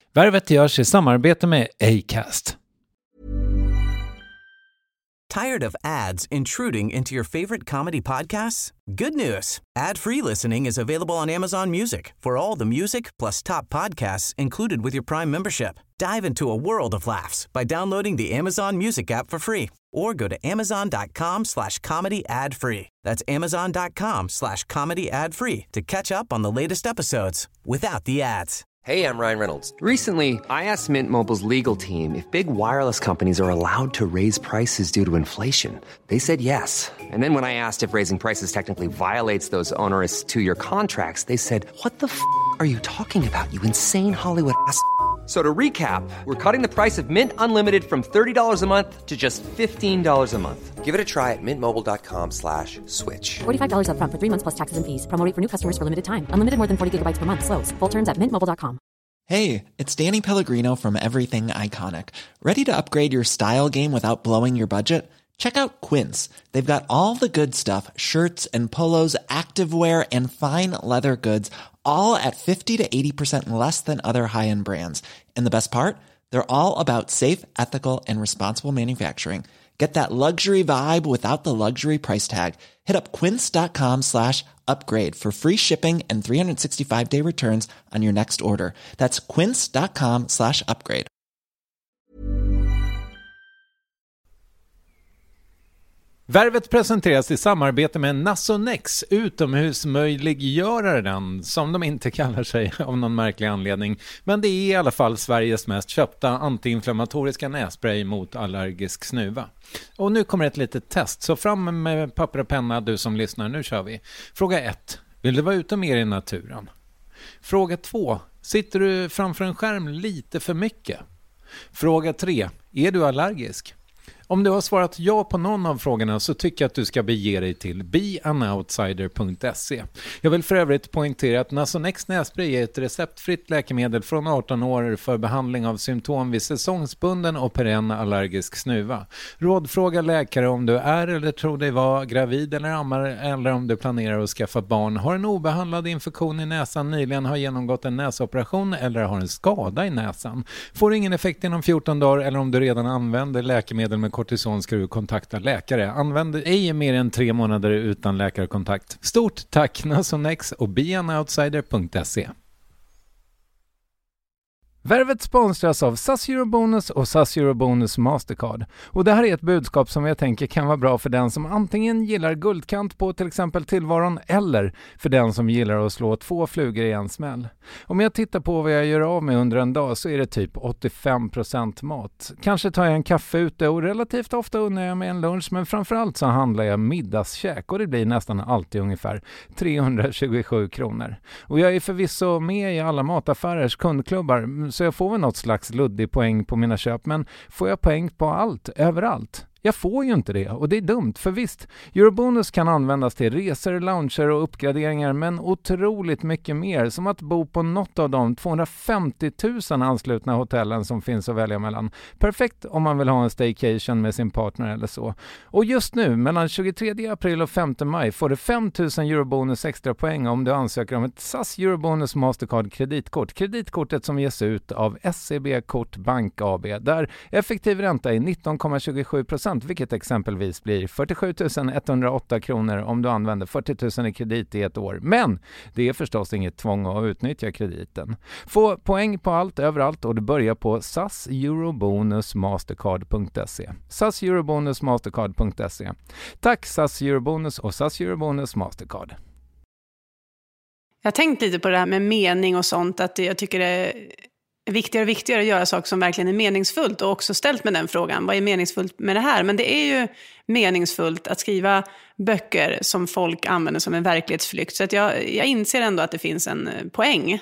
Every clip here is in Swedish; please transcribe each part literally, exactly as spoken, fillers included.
Värvet görs i samarbete med Acast. Tired of ads intruding into your favorite comedy podcasts? Good news. Ad-free listening is available on Amazon Music for all the music plus top podcasts included with your Prime membership. Dive into a world of laughs by downloading the Amazon Music app for free or go to amazon.com slash comedy ad free. That's amazon.com slash comedy ad free to catch up on the latest episodes without the ads. Hey, I'm Ryan Reynolds. Recently, I asked Mint Mobile's legal team if big wireless companies are allowed to raise prices due to inflation. They said yes. And then when I asked if raising prices technically violates those onerous two-year contracts, they said, what the f*** are you talking about, you insane Hollywood ass f- So to recap, we're cutting the price of Mint Unlimited from thirty dollars a month to just fifteen dollars a month. Give it a try at mintmobile.com slash switch. forty-five dollars up front for three months plus taxes and fees. Promo rate for new customers for limited time. Unlimited more than forty gigabytes per month. Slows full terms at mint mobile dot com. Hey, it's Danny Pellegrino from Everything Iconic. Ready to upgrade your style game without blowing your budget? Check out Quince. They've got all the good stuff, shirts and polos, activewear, and fine leather goods, all at fifty to eighty percent less than other high-end brands. And the best part? They're all about safe, ethical, and responsible manufacturing. Get that luxury vibe without the luxury price tag. Hit up quince.com slash upgrade for free shipping and three sixty-five day returns on your next order. That's quince.com slash upgrade. Värvet presenteras i samarbete med Nasonex, utomhusmöjliggöraren, som de inte kallar sig av någon märklig anledning. Men det är i alla fall Sveriges mest köpta antiinflammatoriska nässpray mot allergisk snuva. Och nu kommer ett litet test, så fram med papper och penna du som lyssnar, nu kör vi. Fråga ett. Vill du vara ute mer i naturen? Fråga två. Sitter du framför en skärm lite för mycket? Fråga tre. Är du allergisk? Om du har svarat ja på någon av frågorna så tycker jag att du ska bege dig till be an outsider punkt se. Jag vill för övrigt poängtera att Nasonex nässpray är ett receptfritt läkemedel från arton år för behandling av symptom vid säsongsbunden och perenn allergisk snuva. Rådfråga läkare om du är eller tror dig vara gravid eller ammar, eller om du planerar att skaffa barn, har en obehandlad infektion i näsan, nyligen har genomgått en näsoperation eller har en skada i näsan. Får ingen effekt inom fjorton dagar eller om du redan använder läkemedel med kortison ska du kontakta läkare. Använd ej mer än tre månader utan läkarkontakt. Stort tack Nasonex och be an outsider punkt se. Värvet sponsras av S A S Eurobonus och S A S Eurobonus Mastercard. Och det här är ett budskap som jag tänker kan vara bra för den som antingen gillar guldkant på till exempel tillvaron eller för den som gillar att slå två flugor i en smäll. Om jag tittar på vad jag gör av med under en dag så är det typ åttiofem procent mat. Kanske tar jag en kaffe ute och relativt ofta unnar jag mig en lunch, men framförallt så handlar jag middagskäk och det blir nästan alltid ungefär trehundratjugosju kronor. Och jag är förvisso med i alla mataffärers kundklubbar så jag får väl något slags luddig poäng på mina köp, men får jag poäng på allt, överallt? Jag får ju inte det och det är dumt, för visst, Eurobonus kan användas till resor, lounger och uppgraderingar, men otroligt mycket mer, som att bo på något av de tvåhundrafemtio tusen anslutna hotellen som finns att välja mellan. Perfekt om man vill ha en staycation med sin partner eller så. Och just nu, mellan tjugotredje april och femte maj, får du fem tusen Eurobonus extra poäng om du ansöker om ett S A S Eurobonus Mastercard kreditkort. Kreditkortet som ges ut av S C B Kort Bank A B, där effektiv ränta är nitton komma tjugosju procent, vilket exempelvis blir fyrtiosju tusen etthundraåtta kronor om du använder fyrtio tusen i kredit i ett år. Men det är förstås inget tvång att utnyttja krediten. Få poäng på allt, överallt, och du börjar på S A S Eurobonus Mastercard punkt se. S A S Eurobonus Mastercard punkt se. Tack S A S Eurobonus och S A S Eurobonus Mastercard. Jag har tänkt lite på det här med mening och sånt, att jag tycker det är viktigare och viktigare att göra saker som verkligen är meningsfullt, och också ställt med den frågan, vad är meningsfullt med det här? Men det är ju meningsfullt att skriva böcker som folk använder som en verklighetsflykt, så att jag, jag inser ändå att det finns en poäng.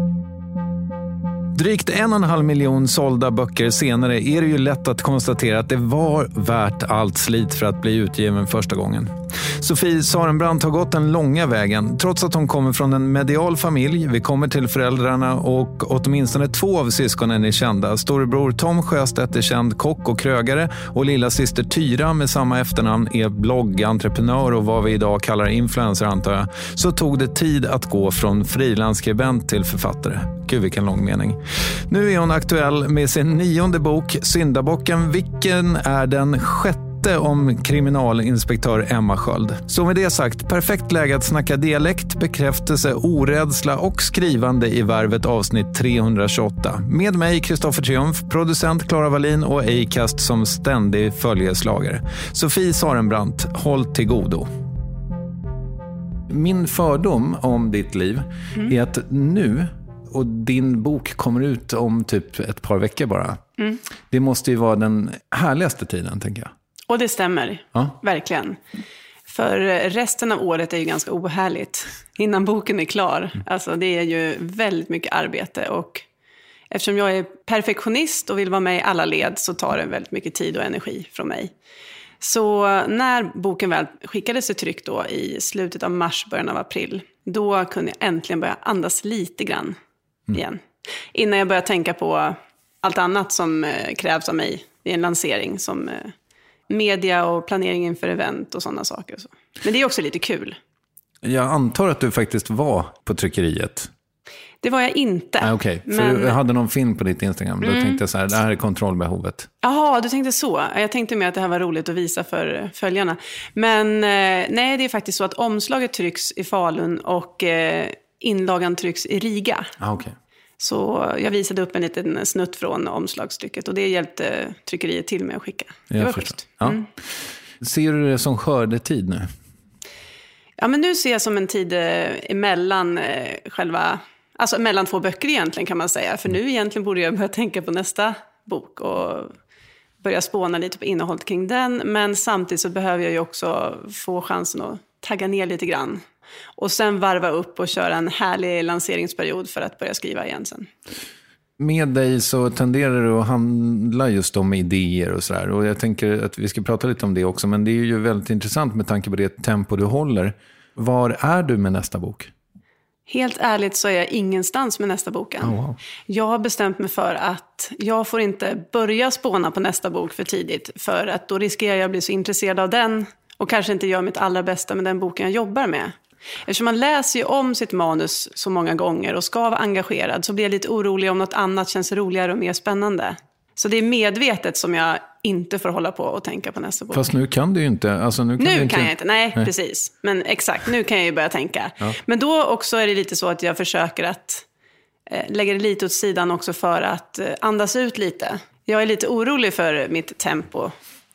Drygt en och en halv miljon sålda böcker senare är det ju lätt att konstatera att det var värt allt slit för att bli utgiven första gången. Sofie Sarenbrant har gått den långa vägen. Trots att hon kommer från en medial familj, vi kommer till föräldrarna och åtminstone två av syskonen är kända. Storebror Tom Sjöstedt är känd kock och krögare och lilla syster Tyra med samma efternamn är bloggentreprenör och vad vi idag kallar influencer antar jag. Så tog det tid att gå från frilansskribent till författare. Gud vilken lång mening. Nu är hon aktuell med sin nionde bok Syndabocken, vilken är den sjätte om kriminalinspektör Emma Sköld. Så med det sagt, perfekt läge att snacka dialekt, bekräftelse, orädsla och skrivande i Värvet avsnitt trehundratjugoåtta. Med mig Kristoffer Triumf, producent Klara Wallin och Acast som ständig följeslagare. Sofie Sarenbrant, håll till godo. Min fördom om ditt liv mm. är att nu, och din bok kommer ut om typ ett par veckor bara. Mm. Det måste ju vara den härligaste tiden, tänker jag. Och det stämmer, ja. Verkligen. För resten av året är ju ganska ohärligt innan boken är klar. Mm. Alltså det är ju väldigt mycket arbete och eftersom jag är perfektionist och vill vara med i alla led så tar det väldigt mycket tid och energi från mig. Så när boken väl skickades till tryck då i slutet av mars, början av april, då kunde jag äntligen börja andas lite grann mm. igen. Innan jag började tänka på allt annat som krävs av mig i en lansering som media och planering inför event och sådana saker. Och så. Men det är också lite kul. Jag antar att du faktiskt var på tryckeriet. Det var jag inte. Ah, Okej, okay. För men... jag hade någon film på ditt Instagram. Då mm. tänkte jag så här, det här är kontrollbehovet. Jaha, du tänkte så. Jag tänkte mer att det här var roligt att visa för följarna. Men eh, nej, det är faktiskt så att omslaget trycks i Falun och eh, inlagan trycks i Riga. Ah, okay. Så jag visade upp en liten snutt från omslagstycket och det hjälpte tryckeriet till med att skicka. Det jag var förstår. schysst. Ja. Mm. Ser du det som skördetid nu? Ja, men nu ser jag som en tid emellan eh, själva... Alltså mellan två böcker egentligen kan man säga. För nu egentligen borde jag börja tänka på nästa bok och börja spåna lite på innehållet kring den. Men samtidigt så behöver jag ju också få chansen att tagga ner lite grann. Och sen varva upp och köra en härlig lanseringsperiod för att börja skriva igen sen. Med dig så tenderar det att handla just om idéer och sådär. Och jag tänker att vi ska prata lite om det också. Men det är ju väldigt intressant med tanke på det tempo du håller. Var är du med nästa bok? Helt ärligt så är jag ingenstans med nästa boken. Oh, wow. Jag har bestämt mig för att jag får inte börja spåna på nästa bok för tidigt. För att då riskerar jag att bli så intresserad av den och kanske inte gör mitt allra bästa med den boken jag jobbar med. Eftersom man läser ju om sitt manus så många gånger och ska vara engagerad så blir jag lite orolig om något annat känns roligare och mer spännande. Så det är medvetet som jag inte får hålla på och tänka på nästa bok. Fast nu kan du ju inte. Alltså nu kan, nu du inte... kan jag inte, nej, nej precis. Men exakt, nu kan jag ju börja tänka. Ja. Men då också är det lite så att jag försöker att eh, lägga det lite åt sidan också för att eh, andas ut lite. Jag är lite orolig för mitt tempo.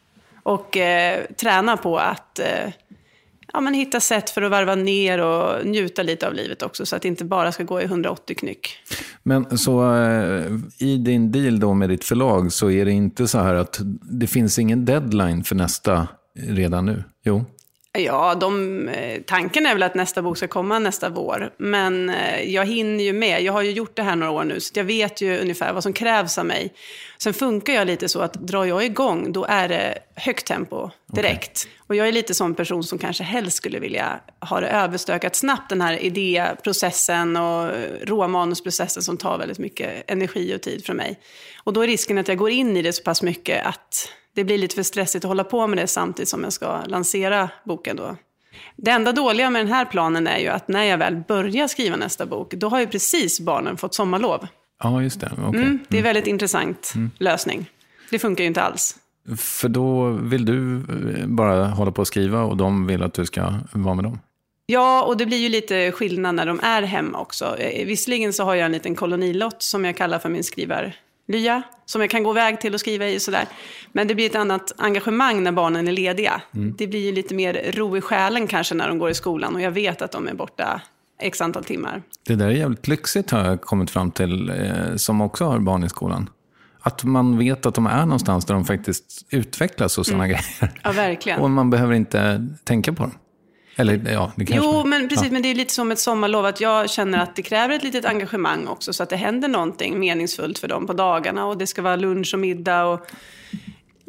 Och eh, träna på att eh, ja, men hitta sätt för att varva ner och njuta lite av livet också. Så att det inte bara ska gå i hundraåttio knyck. Men så eh, i din deal då med ditt förlag så är det inte så här att det finns ingen deadline för nästa redan nu? Jo. Ja, de, tanken är väl att nästa bok ska komma nästa vår. Men jag hinner ju med. Jag har ju gjort det här några år nu. Så jag vet ju ungefär vad som krävs av mig. Sen funkar jag lite så att drar jag igång, då är det högt tempo direkt. Okay. Och jag är lite sån person som kanske helst skulle vilja ha det överstökat snabbt. Den här idéprocessen och råmanusprocessen som tar väldigt mycket energi och tid från mig. Och då är risken att jag går in i det så pass mycket att det blir lite för stressigt att hålla på med det samtidigt som jag ska lansera boken då. Det enda dåliga med den här planen är ju att när jag väl börjar skriva nästa bok, då har ju precis barnen fått sommarlov. Ja, just det. Okay. Mm, det är en väldigt intressant mm. lösning. Det funkar ju inte alls. För då vill du bara hålla på att skriva och de vill att du ska vara med dem? Ja, och det blir ju lite skillnad när de är hemma också. Visserligen så har jag en liten kolonilott som jag kallar för min skrivar. Lya, som jag kan gå iväg till och skriva i och sådär. Men det blir ett annat engagemang när barnen är lediga. Mm. Det blir ju lite mer ro i själen kanske när de går i skolan. Och jag vet att de är borta x antal timmar. Det där är jävligt lyxigt har jag kommit fram till eh, som också har barn i skolan. Att man vet att de är någonstans där de faktiskt utvecklas och sådana mm. grejer. Ja, verkligen. Och man behöver inte tänka på dem. Eller, ja, det kanske jo, men precis, ja. Men det är lite som ett sommarlov att jag känner att det kräver ett litet engagemang också så att det händer någonting meningsfullt för dem på dagarna och det ska vara lunch och middag och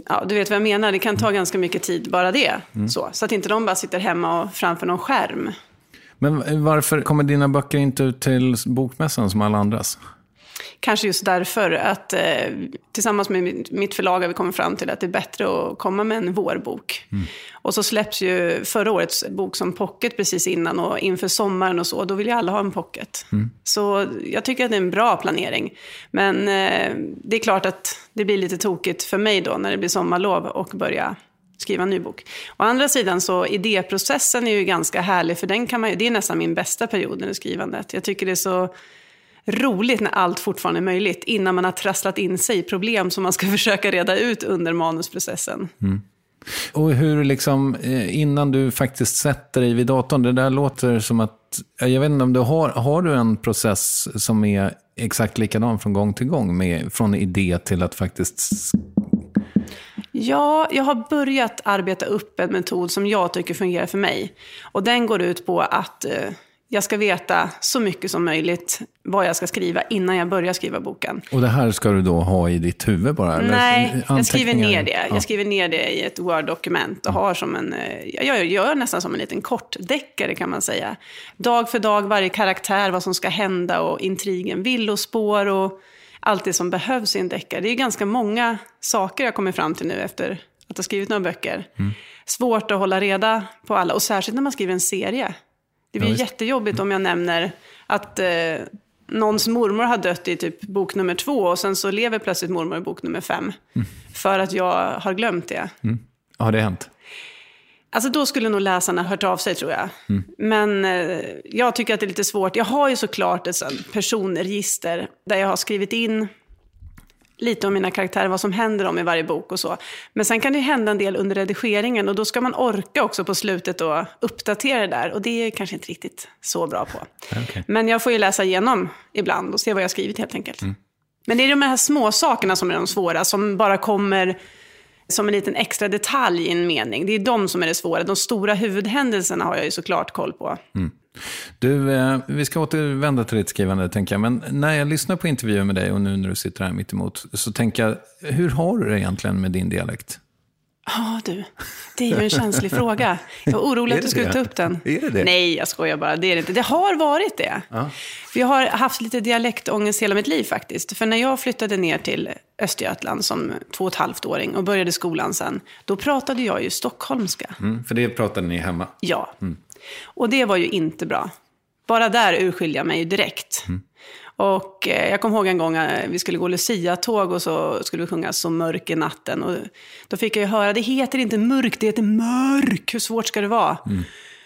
Ja, du vet vad jag menar. Det kan ta ganska mycket tid, bara det. Mm. Så, så att inte de bara sitter hemma och framför någon skärm. Men varför kommer dina böcker inte ut till bokmässan som alla andras? Kanske just därför att eh, tillsammans med mitt förlag har vi kommit fram till att det är bättre att komma med en vårbok. Mm. Och så släpps ju förra årets bok som pocket precis innan och inför sommaren och så. Då vill ju alla ha en pocket. Mm. Så jag tycker att det är en bra planering. Men eh, det är klart att det blir lite tokigt för mig då när det blir sommarlov och börja skriva en ny bok. Å andra sidan så idéprocessen är ju ganska härlig, för den kan man, det är nästan min bästa period i skrivandet. Jag tycker det är så roligt när allt fortfarande är möjligt innan man har trasslat in sig i problem som man ska försöka reda ut under manusprocessen. Mm. Och hur liksom, innan du faktiskt sätter dig vid datorn, det där låter som att, jag vet inte om du har, har du en process som är exakt likadan från gång till gång, med, från idé till att faktiskt... Ja, jag har börjat arbeta upp en metod som jag tycker fungerar för mig. Och den går ut på att eh, jag ska veta så mycket som möjligt vad jag ska skriva innan jag börjar skriva boken. Och det här ska du då ha i ditt huvud bara? Eller? Nej, jag skriver ner det. Ja. Jag skriver ner det i ett Word-dokument och har som en, jag gör nästan som en liten kortdeckare kan man säga. Dag för dag, varje karaktär, vad som ska hända och intrigen, villospår och allt det som behövs i en deckare. Det är ganska många saker jag kommer fram till nu efter att ha skrivit några böcker. Mm. Svårt att hålla reda på alla, och särskilt när man skriver en serie. Det blir ja, jättejobbigt om jag nämner att eh, någons mormor har dött i typ bok nummer två och sen så lever plötsligt mormor i bok nummer fem. Mm. För att jag har glömt det. Mm. Har det hänt? Alltså då skulle nog läsarna hört av sig, tror jag. Mm. Men eh, jag tycker att det är lite svårt. Jag har ju såklart ett sånt personregister där jag har skrivit in lite om mina karaktärer, vad som händer om i varje bok och så. Men sen kan det hända en del under redigeringen och då ska man orka också på slutet och uppdatera det där. Och det är kanske inte riktigt så bra på. Okay. Men jag får ju läsa igenom ibland och se vad jag har skrivit helt enkelt. Mm. Men det är de här små sakerna som är de svåra, som bara kommer som en liten extra detalj i en mening. Det är de som är det svåra. De stora huvudhändelserna har jag ju såklart koll på. Mm. Du, eh, vi ska återvända till ditt skrivande, tänker jag. Men när jag lyssnar på intervjuer med dig och nu när du sitter här mitt emot, så tänker jag, hur har du det egentligen med din dialekt? Ja, oh, du. Det är ju en känslig fråga. Jag var orolig att du skulle det? ta upp den. Är det det? Nej, jag skojar bara. Det är det inte. Det har varit det. Ja. För jag har haft lite dialektångest hela mitt liv faktiskt. För när jag flyttade ner till Östergötland som två och ett halvt åring och började skolan sen, då pratade jag ju stockholmska. Mm, för det pratade ni hemma? Ja. Mm. Och det var ju inte bra. Bara där urskilde jag mig ju direkt. Mm. Och eh, jag kommer ihåg en gång eh, vi skulle gå Lucia-tåg och så skulle vi sjunga Så mörk i natten. Och då fick jag ju höra, det heter inte mörk, det heter mörk. Hur svårt ska det vara? Mm.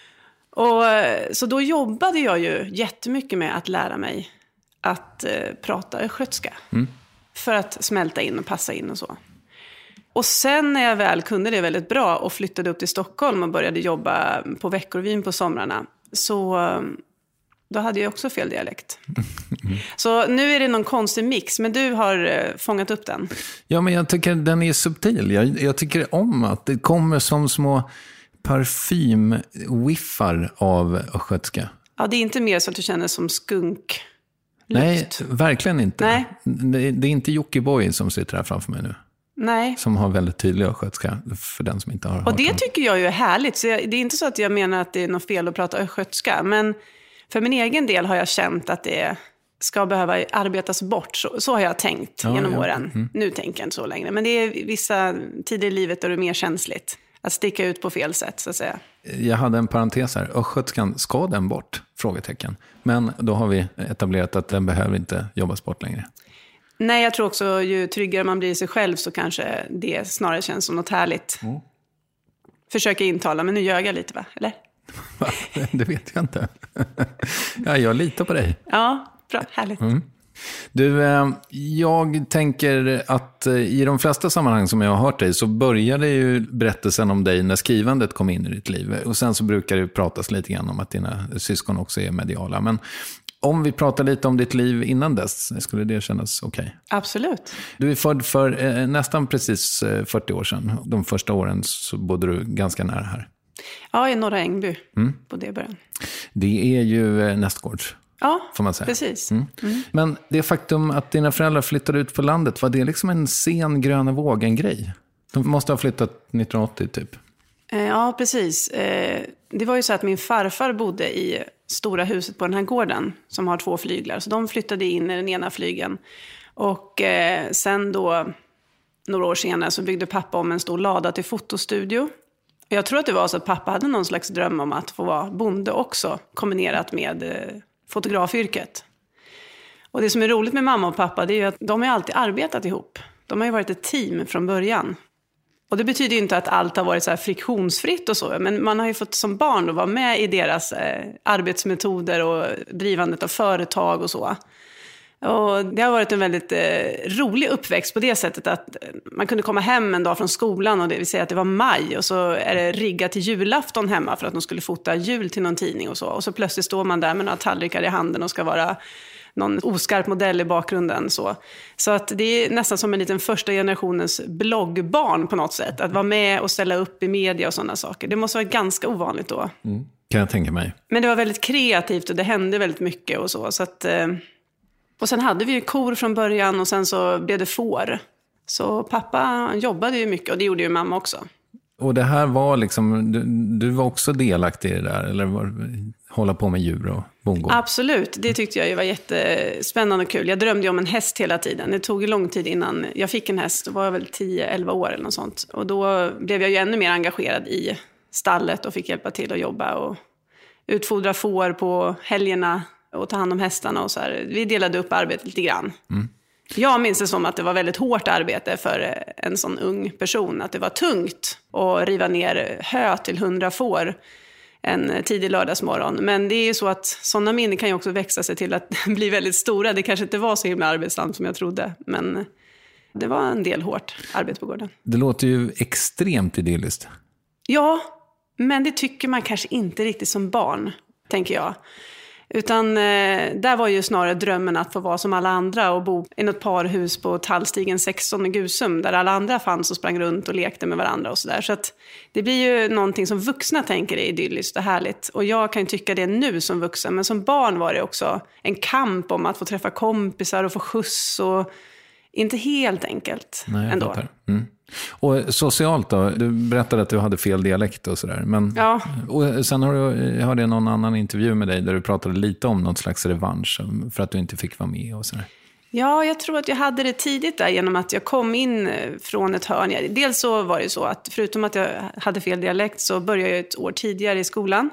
Och eh, så då jobbade jag ju jättemycket med att lära mig att eh, prata östgötska. Mm. För att smälta in och passa in och så. Och sen när jag väl kunde det väldigt bra och flyttade upp till Stockholm och började jobba på Veckorevyn på somrarna, så då hade jag också fel dialekt. Mm. Så nu är det någon konstig mix, men du har fångat upp den. Ja, men jag tycker den är subtil. Jag, jag tycker om att det kommer som små parfymwiffar av östgötska. Ja, det är inte mer så att du känner som skunk. Nej, verkligen inte. Nej. Det, det är inte Jockiboi som sitter här framför mig nu. Nej. Som har väldigt tydlig östgötska för den som inte har hört. Och det tycker jag ju är härligt. Så jag, det är inte så att jag menar att det är något fel att prata östgötska. Men för min egen del har jag känt att det ska behöva arbetas bort. Så, så har jag tänkt ja, genom ja. åren. Mm. Nu tänker jag inte så längre. Men det är vissa tider i livet där det är mer känsligt att sticka ut på fel sätt, så att säga. Jag hade en parentes här. Östgötskan, ska den bort? Frågetecken. Men då har vi etablerat att den behöver inte jobbas bort längre. Nej, jag tror också ju tryggare man blir i sig själv så kanske det snarare känns som något härligt. Mm. Försöker intala, men nu ljög jag lite, va? Eller? Det vet jag inte. Ja, jag litar på dig. Ja, bra, härligt. Mm. Du, jag tänker att i de flesta sammanhang som jag har hört dig så började ju berättelsen om dig när skrivandet kom in i ditt liv. Och sen så brukar det pratas lite grann om att dina syskon också är mediala. Men om vi pratar lite om ditt liv innan dess, skulle det kännas okej? Okay? Absolut. Du är född för eh, nästan precis fyrtio år sedan. De första åren så bodde du ganska nära här. Ja, i Norra Ängby mm. på det början. Det är ju eh, nästgårds. Ja, får man säga. Precis. Mm. Mm. Men det faktum att dina föräldrar flyttade ut på landet, var det liksom en sen gröna vågen grej? De måste ha flyttat nittonhundraåttio typ. Ja, precis. Det var ju så att min farfar bodde i stora huset på den här gården som har två flyglar. Så de flyttade in i den ena flygen. Och sen då, några år senare, så byggde pappa om en stor lada till fotostudio. Jag tror att det var så att pappa hade någon slags dröm om att få vara bonde också, kombinerat med fotografyrket. Och det som är roligt med mamma och pappa, det är ju att de har alltid arbetat ihop. De har ju varit ett team från början. Och det betyder ju inte att allt har varit så här friktionsfritt och så. Men man har ju fått som barn att vara med i deras eh, arbetsmetoder och drivandet av företag och så. Och det har varit en väldigt eh, rolig uppväxt på det sättet att man kunde komma hem en dag från skolan och det vill säga att det var maj och så är det riggat till julafton hemma för att de skulle fota jul till någon tidning och så. Och så plötsligt står man där med några tallrikar i handen och ska vara någon oskarp modell i bakgrunden. Så, så att det är nästan som en liten första generationens bloggbarn på något sätt. Att vara med och ställa upp i media och sådana saker. Det måste vara ganska ovanligt då. Mm. Kan jag tänka mig. Men det var väldigt kreativt och det hände väldigt mycket och så. så att, och sen hade vi ju kor från början och sen så blev det får. Så pappa jobbade ju mycket och det gjorde ju mamma också. Och det här var liksom, du, du var också delaktig i det där, eller var, hålla på med djur och bondgård? Absolut, det tyckte jag ju var jättespännande och kul. Jag drömde ju om en häst hela tiden. Det tog ju lång tid innan jag fick en häst, då var jag väl tio elva år eller något sånt. Och då blev jag ju ännu mer engagerad i stallet och fick hjälpa till att jobba och utfodra får på helgerna och ta hand om hästarna och så här. Vi delade upp arbetet lite grann. Mm. Jag minns det som att det var väldigt hårt arbete för en sån ung person. Att det var tungt att riva ner hö till hundra får en tidig lördagsmorgon. Men det är ju så att sådana minnen kan ju också växa sig till att bli väldigt stora. Det kanske inte var så himla arbetsamt som jag trodde. Men det var en del hårt arbete på gården. Det låter ju extremt idylliskt. Ja, men det tycker man kanske inte riktigt som barn, tänker jag. Utan eh, där var ju snarare drömmen att få vara som alla andra och bo i något parhus på Tallstigen sexton i Gusum där alla andra fanns och sprang runt och lekte med varandra och sådär. Så att det blir ju någonting som vuxna tänker är idylliskt och härligt. Och jag kan tycka det nu som vuxen, men som barn var det också en kamp om att få träffa kompisar och få skjuts och inte helt enkelt. Nej, ändå. Mm. Och socialt då? Du berättade att du hade fel dialekt och sådär. Men, ja. Och sen har du, hörde jag någon annan intervju med dig där du pratade lite om något slags revansch för att du inte fick vara med och sådär. Ja, jag tror att jag hade det tidigt där genom att jag kom in från ett hörn. Dels så var det så att förutom att jag hade fel dialekt så började jag ett år tidigare i skolan.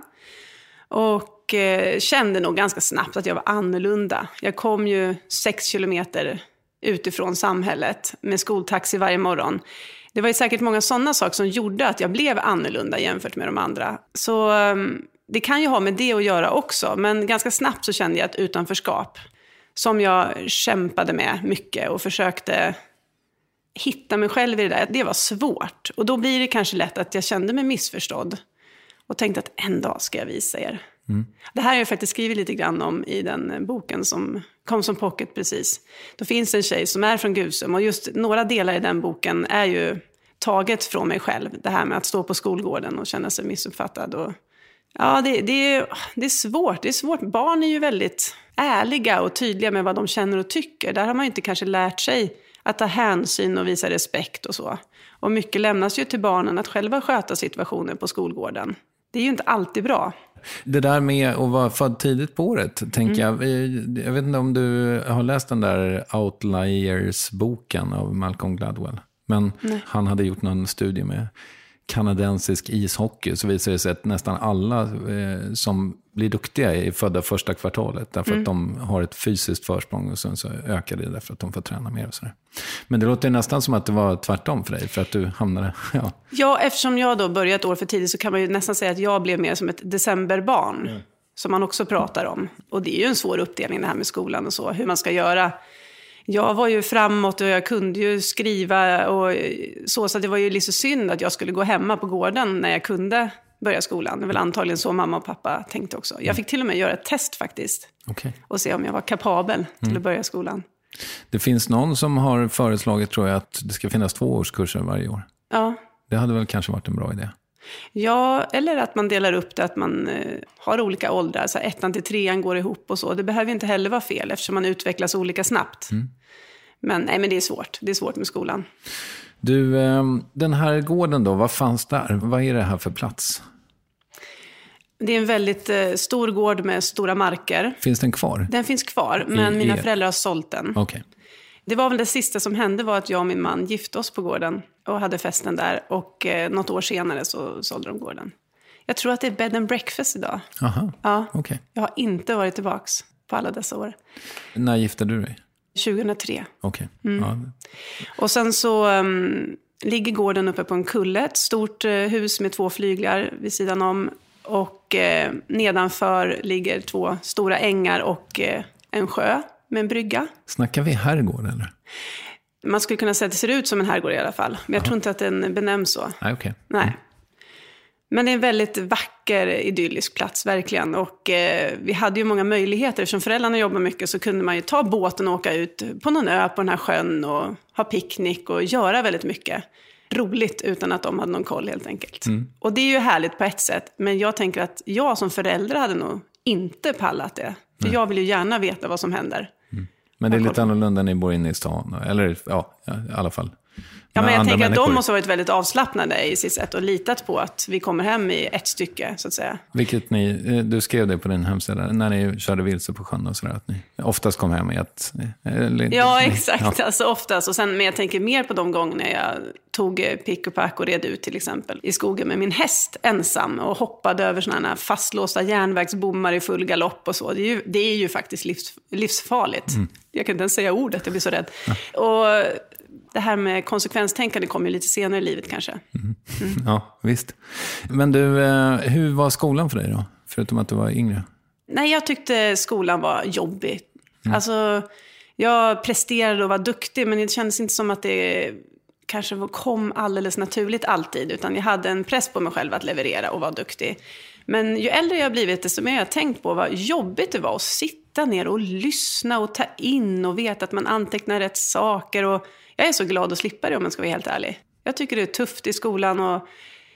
Och eh, kände nog ganska snabbt att jag var annorlunda. Jag kom ju sex kilometer utifrån samhället med skoltaxi varje morgon. Det var ju säkert många sådana saker som gjorde att jag blev annorlunda jämfört med de andra. Så det kan ju ha med det att göra också. Men ganska snabbt så kände jag ett utanförskap som jag kämpade med mycket och försökte hitta mig själv i det där. Det var svårt. Och då blir det kanske lätt att jag kände mig missförstådd. Och tänkte att en dag ska jag visa er. Mm. Det här har jag faktiskt skrivit lite grann om i den boken som kom som pocket precis. Då finns en tjej som är från Gusum och just några delar i den boken är ju taget från mig själv. Det här med att stå på skolgården och känna sig missuppfattad. Och, ja, det, det, är, det är svårt. Det är svårt. Barn är ju väldigt ärliga och tydliga med vad de känner och tycker. Där har man ju inte kanske lärt sig att ta hänsyn och visa respekt och så. Och mycket lämnas ju till barnen att själva sköta situationer på skolgården. Det är ju inte alltid bra. Det där med att vara född tidigt på året, tänker mm. jag. Jag vet inte om du har läst den där Outliers-boken av Malcolm Gladwell. Men Nej. Han hade gjort någon studie med kanadensisk ishockey. Så visar det sig att nästan alla eh, som blir duktiga är födda första kvartalet. Därför mm. att de har ett fysiskt försprång och sen så ökar det därför att de får träna mer och sådär. Men det låter nästan som att det var tvärtom för dig. För att du hamnade... Ja, ja eftersom jag då börjat ett år för tidigt så kan man ju nästan säga att jag blev mer som ett decemberbarn. Mm. Som man också pratar om. Och det är ju en svår uppdelning det här med skolan och så. Hur man ska göra. Jag var ju framåt och jag kunde ju skriva och så. Så det var ju lite synd att jag skulle gå hemma på gården när jag kunde börja skolan. Det är väl antagligen så mamma och pappa tänkte också. Jag fick till och med göra ett test faktiskt. Okay. Och se om jag var kapabel till mm. att börja skolan. Det finns någon som har föreslagit, tror jag, att det ska finnas två årskurser varje år. Ja. Det hade väl kanske varit en bra idé. Ja, eller att man delar upp det, att man eh, har olika åldrar. Så ettan till trean går ihop och så. Det behöver inte heller vara fel eftersom man utvecklas olika snabbt. Mm. Men, nej, men det är svårt. Det är svårt med skolan. Du, den här gården då, vad fanns där? Vad är det här för plats? Det är en väldigt eh, stor gård med stora marker. Finns den kvar? Den finns kvar, men I, mina i... föräldrar har sålt den. Okay. Det var väl det sista som hände var att jag och min man gifte oss på gården och hade festen där. Och eh, något år senare så sålde de gården. Jag tror att det är bed and breakfast idag. Aha. Ja, Okay. Jag har inte varit tillbaks på alla dessa år. När gifte du dig? tjugohundratre. Okej. Okay. Mm. Ja. Och sen så um, ligger gården uppe på en kulle. Ett stort uh, hus med två flyglar vid sidan om. Och eh, nedanför ligger två stora ängar och eh, en sjö med en brygga. Snackar vi herrgård eller? Man skulle kunna säga att det ser ut som en herrgård i alla fall. Men jag Aha. tror inte att den benämns så. Nej, okej. Nej. Mm. Men det är en väldigt vacker, idyllisk plats, verkligen. Och eh, vi hade ju många möjligheter. Eftersom föräldrarna jobbar mycket så kunde man ju ta båten och åka ut på någon ö på den här sjön och ha picknick och göra väldigt mycket roligt utan att de hade någon koll helt enkelt. Mm. Och det är ju härligt på ett sätt. Men jag tänker att jag som förälder hade nog inte pallat det. För Nej. jag vill ju gärna veta vad som händer. Mm. Men det är lite annorlunda när ni bor inne i stan. Eller ja, i alla fall. Ja, men jag tänker människor. Att de måste ha varit väldigt avslappnade i sitt sätt och litat på att vi kommer hem i ett stycke, så att säga. Vilket ni, du skrev det på din hemsida, när ni körde vilse på sjön och sådär, att ni oftast kom hem i ett... Eller, ja, exakt. Ja. Alltså oftast. Och sen, men jag tänker mer på de gånger jag tog pick och pack och red ut till exempel i skogen med min häst ensam och hoppade över sådana här fastlåsta järnvägsbommar i full galopp och så. Det är ju, det är ju faktiskt livs, livsfarligt. Mm. Jag kan inte ens säga ordet, jag blir så rädd. Ja. Och... Det här med konsekvenstänkande kommer ju lite senare i livet kanske. Mm. Mm. Ja, visst. Men du, hur var skolan för dig då? Förutom att du var yngre. Nej, jag tyckte skolan var jobbig. Mm. Alltså, jag presterade och var duktig, men det kändes inte som att det kanske kom alldeles naturligt alltid. Utan jag hade en press på mig själv att leverera och vara duktig. Men ju äldre jag blivit, desto mer har jag tänkt på vad jobbigt det var att sitta ner och lyssna och ta in och veta att man antecknar rätt saker. Och jag är så glad att slippa det om man ska vara helt ärlig. Jag tycker det är tufft i skolan och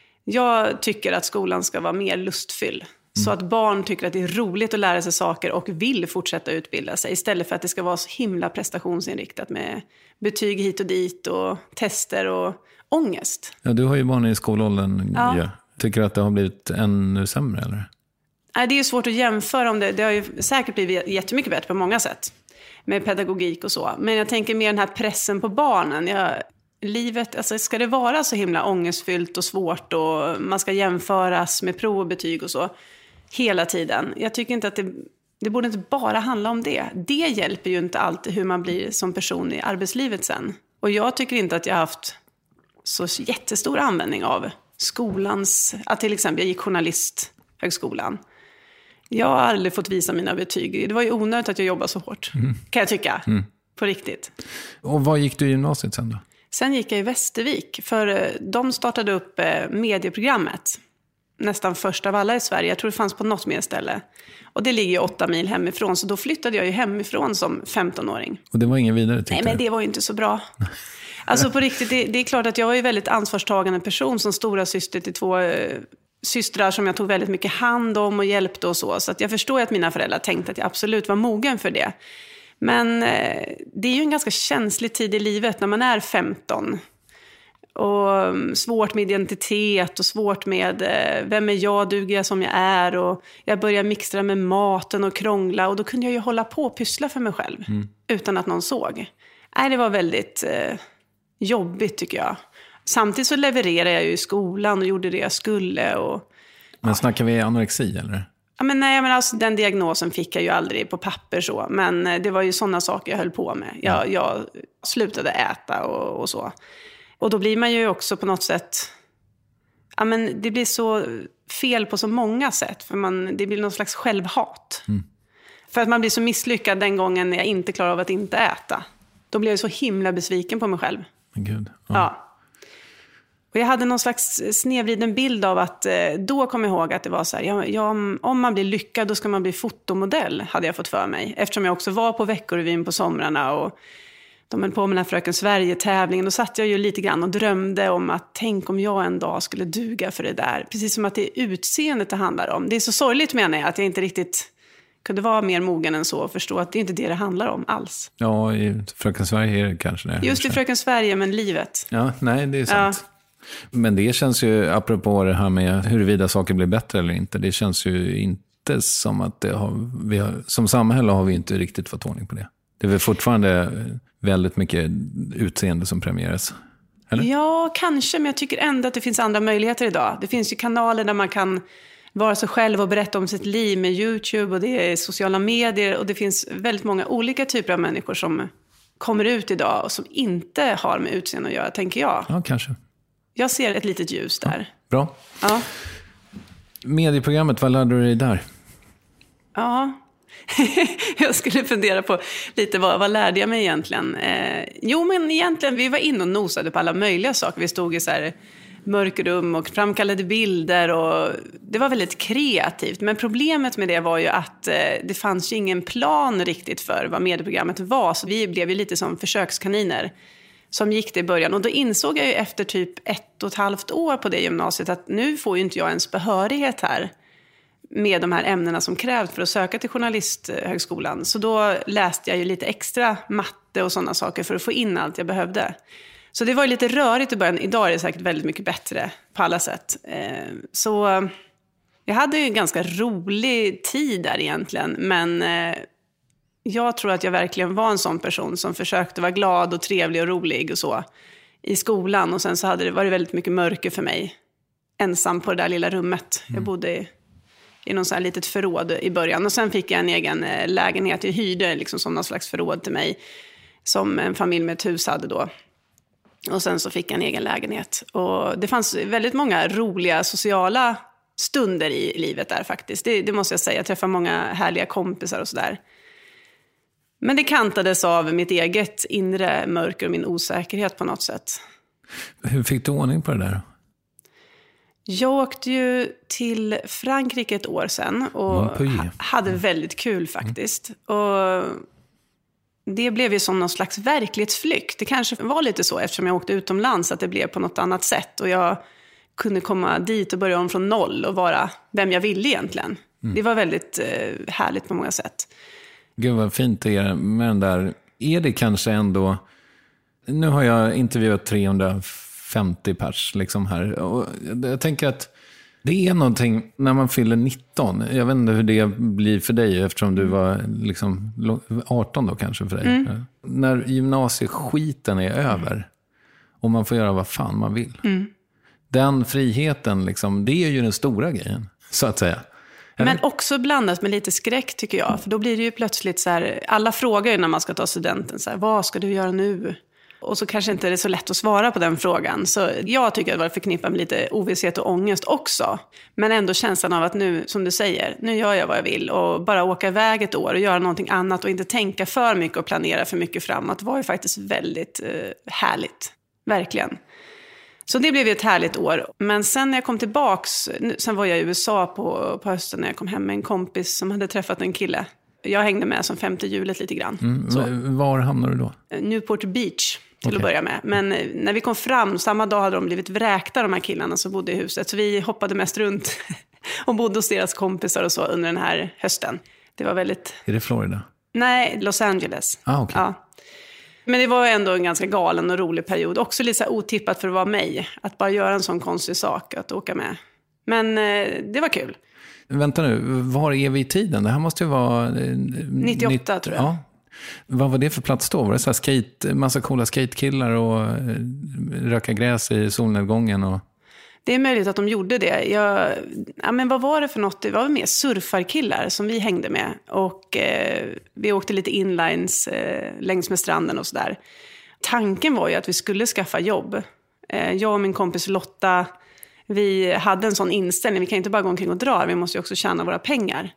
jag tycker att skolan ska vara mer lustfylld. Mm. Så att barn tycker att det är roligt att lära sig saker och vill fortsätta utbilda sig. Istället för att det ska vara så himla prestationsinriktat med betyg hit och dit och tester och ångest. Ja, du har ju barn i skolåldern. Ja. Ja. Tycker du att det har blivit ännu sämre eller? Nej, det är ju svårt att jämföra om det. Det har ju säkert blivit jättemycket bättre på många sätt. Med pedagogik och så. Men jag tänker mer den här pressen på barnen. Jag, livet, alltså ska det vara så himla ångestfyllt och svårt och man ska jämföras med prov och betyg och så hela tiden. Jag tycker inte att det, det borde inte bara handla om det. Det hjälper ju inte alltid hur man blir som person i arbetslivet sen. Och jag tycker inte att jag har haft så jättestor användning av skolans, att till exempel jag gick journalisthögskolan. Jag har aldrig fått visa mina betyg. Det var ju onödigt att jag jobbade så hårt. Mm. Kan jag tycka. Mm. På riktigt. Och vad gick du i gymnasiet sen då? Sen gick jag i Västervik. För de startade upp medieprogrammet. Nästan först av alla i Sverige. Jag tror det fanns på något mer ställe. Och det ligger ju åtta mil hemifrån. Så då flyttade jag ju hemifrån som femtonåring. Och det var ingen vidare tyckte Nej, men det var ju inte så bra. Alltså på riktigt, det, det är klart att jag var ju väldigt ansvarstagande person som stora syster till två eh, systrar som jag tog väldigt mycket hand om och hjälpte och så. Så att jag förstår att mina föräldrar tänkte att jag absolut var mogen för det. Men eh, det är ju en ganska känslig tid i livet när man är femton. Och um, svårt med identitet och svårt med eh, vem är jag, duger jag som jag är. Och jag började mixtra med maten och krångla. Och då kunde jag ju hålla på och pyssla för mig själv mm. utan att någon såg. Nej, det var väldigt... Eh, jobbigt tycker jag. Samtidigt så levererade jag ju i skolan och gjorde det jag skulle. Och, men snackar vi anorexi eller? Ja, men nej, men alltså, den diagnosen fick jag ju aldrig på papper så. Men det var ju sådana saker jag höll på med. Jag, mm. jag slutade äta och, och så. Och då blir man ju också på något sätt... Ja, men det blir så fel på så många sätt. För man, det blir någon slags självhat. Mm. För att man blir så misslyckad den gången jag inte klarar av att inte äta. Då blev jag så himla besviken på mig själv. Men Gud. Ja. ja. Och jag hade någon slags snedvriden bild av att då kom jag ihåg att det var så här, ja, ja, om man blir lyckad då ska man bli fotomodell, hade jag fått för mig. Eftersom jag också var på Veckorevyn på somrarna och de höll på med den här Fröken Sverige-tävlingen. Då satt jag ju lite grann och drömde om att tänk om jag en dag skulle duga för det där. Precis som att det är utseendet det handlar om. Det är så sorgligt menar jag att jag inte riktigt kunde vara mer mogen än så och förstå att det är inte det det handlar om alls. Ja, i Fröken Sverige är det kanske det. Just i Fröken Sverige, men livet. Ja, nej, det är sant. Ja. Men det känns ju, apropå det här med huruvida saker blir bättre eller inte, det känns ju inte som att det har, vi har, som samhälle har vi inte riktigt fått ordning på det. Det är väl fortfarande väldigt mycket utseende som premieras. Eller? Ja, kanske, men jag tycker ändå att det finns andra möjligheter idag. Det finns ju kanaler där man kan vara sig själv och berätta om sitt liv med YouTube, och det är sociala medier, och det finns väldigt många olika typer av människor som kommer ut idag och som inte har med utseende att göra, tänker jag. Ja, kanske. Jag ser ett litet ljus där. Ja, bra. Ja. Medieprogrammet, vad lärde du dig där? Ja, jag skulle fundera på lite vad, vad lärde jag mig egentligen? Eh, jo, men egentligen, vi var inne och nosade på alla möjliga saker. Vi stod i så här mörkrum och framkallade bilder, och det var väldigt kreativt. Men problemet med det var ju att eh, det fanns ju ingen plan riktigt för vad medieprogrammet var. Så vi blev ju lite som försökskaniner som gick det i början. Och då insåg jag ju efter typ ett och ett halvt år på det gymnasiet att nu får ju inte jag ens behörighet här med de här ämnena som krävs för att söka till journalisthögskolan. Så då läste jag ju lite extra matte och sådana saker för att få in allt jag behövde. Så det var ju lite rörigt i början. Idag är det säkert väldigt mycket bättre på alla sätt. Så jag hade ju en ganska rolig tid där egentligen. Men jag tror att jag verkligen var en sån person som försökte vara glad och trevlig och rolig och så i skolan. Och sen så hade det varit väldigt mycket mörker för mig. Ensam på det där lilla rummet. Jag bodde i, i någon sån här litet förråd i början. Och sen fick jag en egen lägenhet. Jag hyrde liksom som någon slags förråd till mig. Som en familj med ett hus hade då. Och sen så fick jag en egen lägenhet. Och det fanns väldigt många roliga sociala stunder i livet där faktiskt. Det, det måste jag säga. Jag träffade många härliga kompisar och sådär. Men det kantades av mitt eget inre mörker och min osäkerhet på något sätt. Hur fick du ordning på det där? Jag åkte ju till Frankrike ett år sedan och hade väldigt kul faktiskt. Och det blev ju som någon slags verklighetsflykt. Det kanske var lite så eftersom jag åkte utomlands att det blev på något annat sätt. Och jag kunde komma dit och börja om från noll och vara vem jag ville egentligen. Mm. Det var väldigt eh, härligt på många sätt. Gud vad fint det är med den där. Är det kanske ändå... Nu har jag intervjuat trehundrafemtio pers liksom här. Och jag tänker att det är någonting när man fyller nitton. Jag vet inte hur det blir för dig eftersom du var liksom arton då kanske för dig. Mm. När gymnasieskiten är över och man får göra vad fan man vill. Mm. Den friheten liksom, det är ju den stora grejen så att säga. Men också blandat med lite skräck tycker jag. För då blir det ju plötsligt så här, alla frågar ju när man ska ta studenten så här, vad ska du göra nu? Och så kanske inte det är så lätt att svara på den frågan. Så jag tycker att det var förknippat med lite ovisshet och ångest också. Men ändå känslan av att nu, som du säger, nu gör jag vad jag vill. Och bara åka iväg ett år och göra någonting annat och inte tänka för mycket och planera för mycket framåt var ju faktiskt väldigt eh, härligt. Verkligen. Så det blev ju ett härligt år. Men sen när jag kom tillbaks, sen var jag i U S A på, på hösten när jag kom hem med en kompis som hade träffat en kille. Jag hängde med som femte hjulet lite grann. Mm, var hamnade du då? Newport Beach till okay. att börja med. Men när vi kom fram, samma dag hade de blivit vräkta de här killarna som bodde i huset. Så vi hoppade mest runt och bodde hos deras kompisar och så under den här hösten. Det var väldigt... Är det Florida? Nej, Los Angeles. Ah, okay. Ja. Men det var ändå en ganska galen och rolig period. Också lite så här otippat för att vara mig. Att bara göra en sån konstig sak, att åka med. Men eh, det var kul. Vänta nu, var är vi i tiden? Det här måste ju vara... Eh, nittioåtta nittio, tror jag. Ja. Vad var det för plats då? Var det så här skate, massa coola skatekillar och eh, röka gräs i solnedgången? Och... Det är möjligt att de gjorde det. Jag, ja, men vad var det för något? Det var mer surfarkillar som vi hängde med. Och eh, vi åkte lite inlines eh, längs med stranden och sådär. Tanken var ju att vi skulle skaffa jobb. Eh, jag och min kompis Lotta, vi hade en sån inställning. Vi kan inte bara gå omkring och dra, vi måste ju också tjäna våra pengar.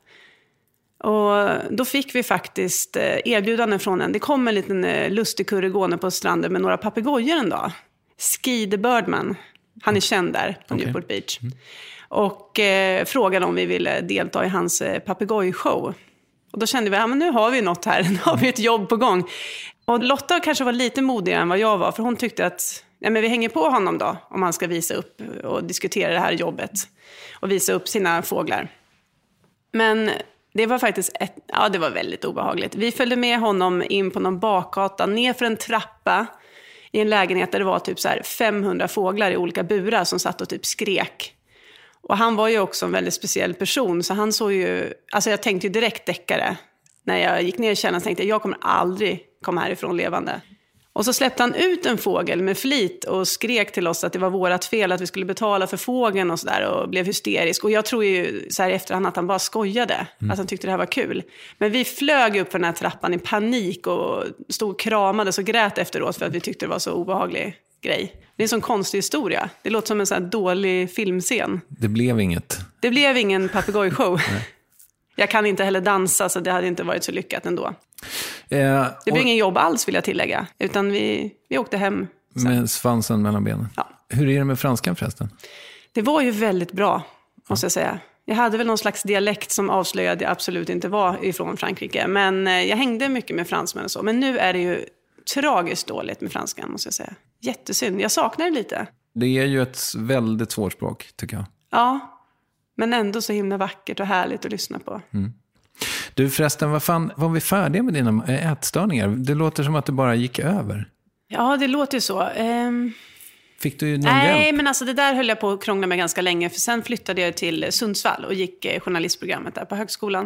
Och då fick vi faktiskt erbjudanden från en. Det kom en liten lustig kurre gående på stranden med några papegojor en dag. Ski the Birdman. Han är känd där på okay. Newport Beach. Mm. Och eh, frågade om vi ville delta i hans eh, papegojshow. Och då kände vi, ja men nu har vi något här. Nu har vi ett jobb på gång. Och Lotta kanske var lite modigare än vad jag var. För hon tyckte att, ja men vi hänger på honom då. Om han ska visa upp och diskutera det här jobbet. Och visa upp sina fåglar. Men Det var faktiskt ett, ja, det var väldigt obehagligt. Vi följde med honom in på någon bakgata, ner för en trappa i en lägenhet där det var typ så här femhundra fåglar i olika burar som satt och typ skrek. Och han var ju också en väldigt speciell person, så han såg ju, alltså jag tänkte ju direkt deckare. När jag gick ner i källaren tänkte jag, jag kommer aldrig komma härifrån levande. Och så släppte han ut en fågel med flit och skrek till oss att det var vårat fel att vi skulle betala för fågeln och sådär, och blev hysterisk. Och jag tror ju så här i efterhand att han bara skojade, mm. att han tyckte det här var kul. Men vi flög upp för den här trappan i panik och stod och kramades och grät efteråt för att vi tyckte det var så obehaglig grej. Det är en sån konstig historia. Det låter som en sån här dålig filmscen. Det blev inget. Det blev ingen papegojshow. Jag kan inte heller dansa, så det hade inte varit så lyckat ändå. Eh, det blev och... ingen jobb alls, vill jag tillägga. Utan vi, vi åkte hem sen. Med svansen mellan benen. Ja. Hur är det med franskan förresten? Det var ju väldigt bra, måste ja. jag säga. Jag hade väl någon slags dialekt som avslöjade att jag absolut inte var ifrån Frankrike. Men jag hängde mycket med fransmän och så. Men nu är det ju tragiskt dåligt med franskan, måste jag säga. Jättesynd. Jag saknar det lite. Det är ju ett väldigt svårt språk, tycker jag. Ja, men ändå så himla vackert och härligt att lyssna på. Mm. Du förresten, vad fan, var vi färdiga med dina ätstörningar? Det låter som att det bara gick över. Ja, det låter ju så. Um... Fick du någon Nej, hjälp? men alltså det där höll jag på att krångla med ganska länge. För sen flyttade jag till Sundsvall och gick journalistprogrammet där på högskolan.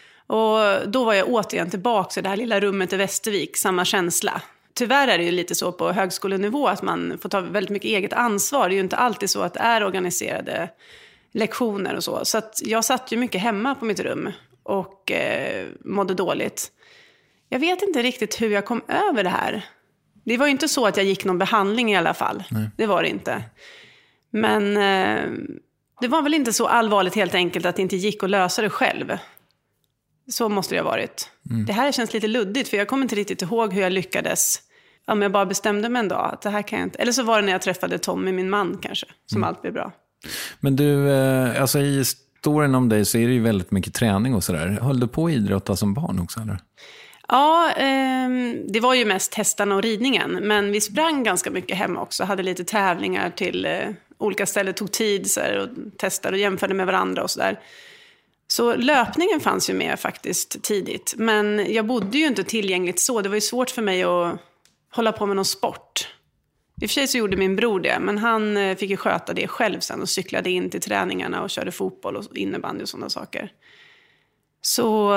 Och då var jag återigen tillbaka i det här lilla rummet i Västervik, samma känsla. Tyvärr är det ju lite så på högskolenivå att man får ta väldigt mycket eget ansvar. Det är ju inte alltid så att det är organiserade lektioner och så. Så att jag satt ju mycket hemma på mitt rum och eh, mådde dåligt. Jag vet inte riktigt hur jag kom över det här. Det var ju inte så att jag gick någon behandling i alla fall. Nej. Det var det inte. Men eh, det var väl inte så allvarligt helt enkelt att det inte gick att lösa det själv. Så måste det ha varit. Mm. Det här känns lite luddigt, för jag kommer inte riktigt ihåg hur jag lyckades. Om jag bara bestämde mig en dag att det här kan jag inte. Eller så var det när jag träffade Tommy, min man kanske, som mm. allt blev bra. Men du, eh, alltså i historien om dig så är det ju väldigt mycket träning och sådär. Höll du på att idrotta som barn också, eller? Ja, eh, det var ju mest hästarna och ridningen. Men vi sprang ganska mycket hemma också. Hade lite tävlingar till eh, olika ställen, tog tid så här, och testade och jämförde med varandra och sådär. Så löpningen fanns ju med faktiskt tidigt. Men jag bodde ju inte tillgängligt så. Det var ju svårt för mig att hålla på med någon sport. I och för sig så gjorde min bror det. Men han fick ju sköta det själv sen. Och cyklade in till träningarna och körde fotboll och innebandy och sådana saker. Så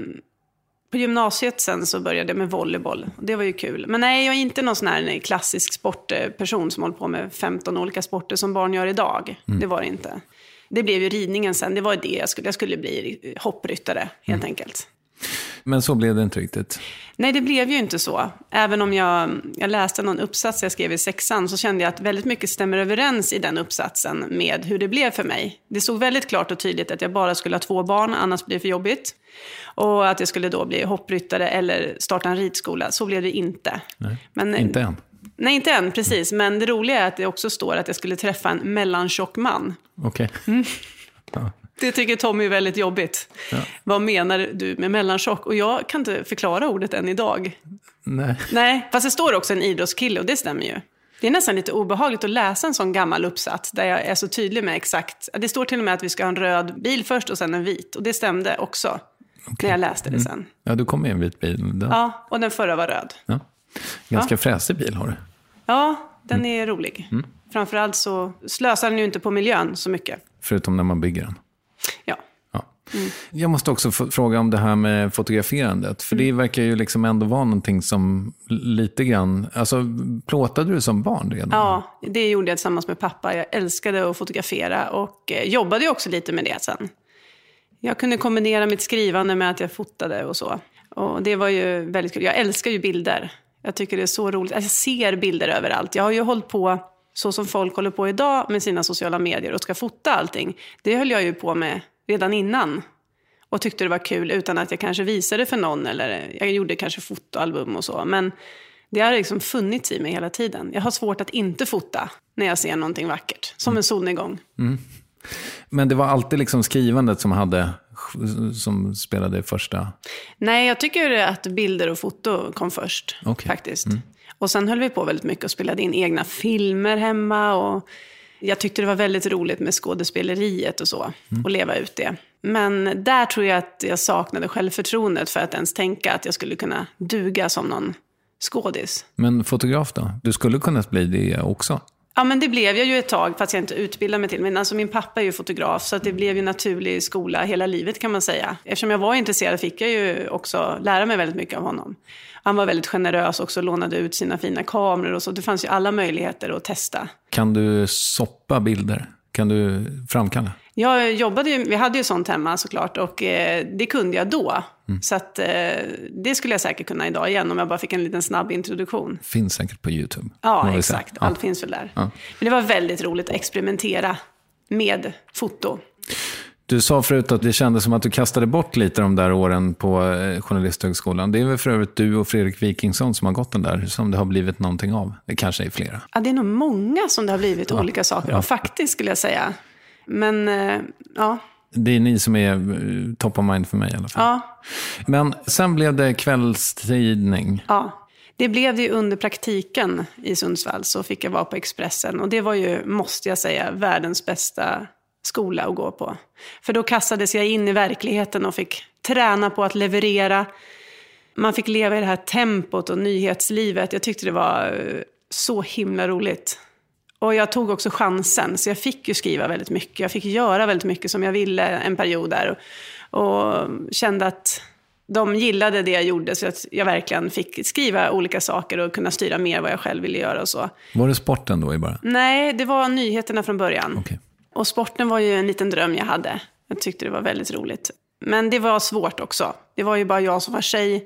på gymnasiet sen så började jag med volleyboll. Och det var ju kul. Men nej, jag är inte någon sån här klassisk sportperson som håller på med femton olika sporter som barn gör idag. Mm. Det var det inte. Det blev ju ridningen sen. Det var det jag skulle, jag skulle bli hoppryttare helt mm. enkelt. Men så blev det inte riktigt? Nej, det blev ju inte så. Även om jag, jag läste någon uppsats jag skrev i sexan, så kände jag att väldigt mycket stämmer överens i den uppsatsen med hur det blev för mig. Det stod väldigt klart och tydligt att jag bara skulle ha två barn, annars blir det för jobbigt. Och att jag skulle då bli hoppryttare eller starta en ridskola. Så blev det inte. Nej, Men, inte än. Nej, inte än, precis. Men det roliga är att det också står att jag skulle träffa en mellantjock man. Okej. Okay. Mm. Ja. Det tycker Tommy är väldigt jobbigt. Ja. Vad menar du med mellantjock? Och jag kan inte förklara ordet än idag. Nej. Nej, fast det står också en idrottskille och det stämmer ju. Det är nästan lite obehagligt att läsa en sån gammal uppsats där jag är så tydlig med exakt. Det står till och med att vi ska ha en röd bil först och sen en vit. Och det stämde också okay. när jag läste det sen. Mm. Ja, du kom med en vit bil. Den... Ja, och den förra var röd. Ja. Ganska ja. fräsig bil har du. Ja, den är mm. rolig. Mm. Framförallt så slösar den ju inte på miljön så mycket. Förutom när man bygger den. Ja. ja. Mm. Jag måste också f- fråga om det här med fotograferandet. För mm. det verkar ju liksom ändå vara någonting som lite grann... Alltså, plåtade du som barn redan? Ja, det gjorde jag tillsammans med pappa. Jag älskade att fotografera och eh, jobbade ju också lite med det sen. Jag kunde kombinera mitt skrivande med att jag fotade och så. Och det var ju väldigt kul. Jag älskar ju bilder. Jag tycker det är så roligt. Jag ser bilder överallt. Jag har ju hållit på så som folk håller på idag med sina sociala medier och ska fota allting. Det höll jag ju på med redan innan. Och tyckte det var kul utan att jag kanske visade för någon. Eller jag gjorde kanske fotoalbum och så. Men det har liksom funnits i mig hela tiden. Jag har svårt att inte fota när jag ser någonting vackert. Som en solnedgång. Mm. Men det var alltid liksom skrivandet som hade... som spelade första? Nej, jag tycker att bilder och foto kom först okay. faktiskt. Mm. Och sen höll vi på väldigt mycket och spelade in egna filmer hemma och jag tyckte det var väldigt roligt med skådespeleriet och så mm. och leva ut det. Men där tror jag att jag saknade självförtroendet för att ens tänka att jag skulle kunna duga som någon skådis. Men fotograf då? Du skulle kunna bli det också? Ja, men det blev jag ju ett tag fast jag inte utbildade mig till. Men alltså min pappa är ju fotograf så att det blev ju naturlig skola hela livet kan man säga. Eftersom jag var intresserad fick jag ju också lära mig väldigt mycket av honom. Han var väldigt generös också, lånade ut sina fina kameror och så. Det fanns ju alla möjligheter att testa. Kan du soppa bilder? Kan du framkalla? Jag jobbade ju, vi hade ju sånt hemma såklart och eh, det kunde jag då. Mm. Så att, eh, det skulle jag säkert kunna idag igen om jag bara fick en liten snabb introduktion. Finns säkert på YouTube. Ja, exakt. Ja. Allt finns väl där. Ja. Men det var väldigt roligt att experimentera med foto. Du sa förut att det kändes som att du kastade bort lite de där åren på Journalisthögskolan. Det är väl för övrigt du och Fredrik Wikingsson som har gått den där, som det har blivit någonting av. Det kanske är flera. Ja, det är nog många som det har blivit ja. olika saker. Ja. Och faktiskt skulle jag säga. Men, ja. Det är ni som är top of mind för mig i alla fall. Ja. Men sen blev det kvällstidning. Ja, det blev det ju under praktiken i Sundsvall. Så fick jag vara på Expressen. Och det var ju, måste jag säga, världens bästa skola att gå på. För då kastades jag in i verkligheten och fick träna på att leverera. Man fick leva i det här tempot och nyhetslivet. Jag tyckte det var så himla roligt. Och jag tog också chansen, så jag fick ju skriva väldigt mycket. Jag fick göra väldigt mycket som jag ville en period där. Och, och kände att de gillade det jag gjorde, så att jag verkligen fick skriva olika saker och kunna styra mer vad jag själv ville göra och så. Var det sporten då i bara? Nej, det var nyheterna från början. Okay. Och sporten var ju en liten dröm jag hade. Jag tyckte det var väldigt roligt. Men det var svårt också. Det var ju bara jag som var tjej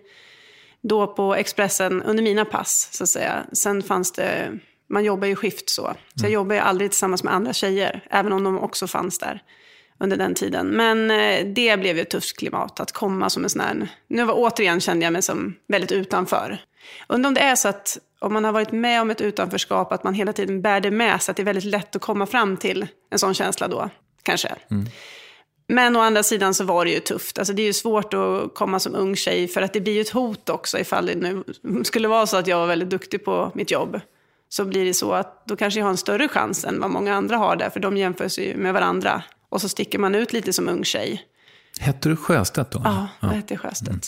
då på Expressen under mina pass, så att säga. Sen fanns det... Man jobbar ju skift så. Så mm. jag jobbar ju aldrig tillsammans med andra tjejer. Även om de också fanns där under den tiden. Men det blev ju ett tufft klimat att komma som en sån här... Nu var, återigen kände jag mig som väldigt utanför. Undrar om det är så att om man har varit med om ett utanförskap, att man hela tiden bär det med sig, att det är väldigt lätt att komma fram till en sån känsla då. Kanske. Mm. Men å andra sidan så var det ju tufft. Alltså det är ju svårt att komma som ung tjej, för att det blir ju ett hot också ifall det nu skulle vara så att jag var väldigt duktig på mitt jobb. Så blir det så att då kanske jag har en större chans än vad många andra har där. För de jämför sig ju med varandra. Och så sticker man ut lite som ung tjej. Hette du Sjöstedt då? Ja, jag ja. hette Sjöstedt. Mm.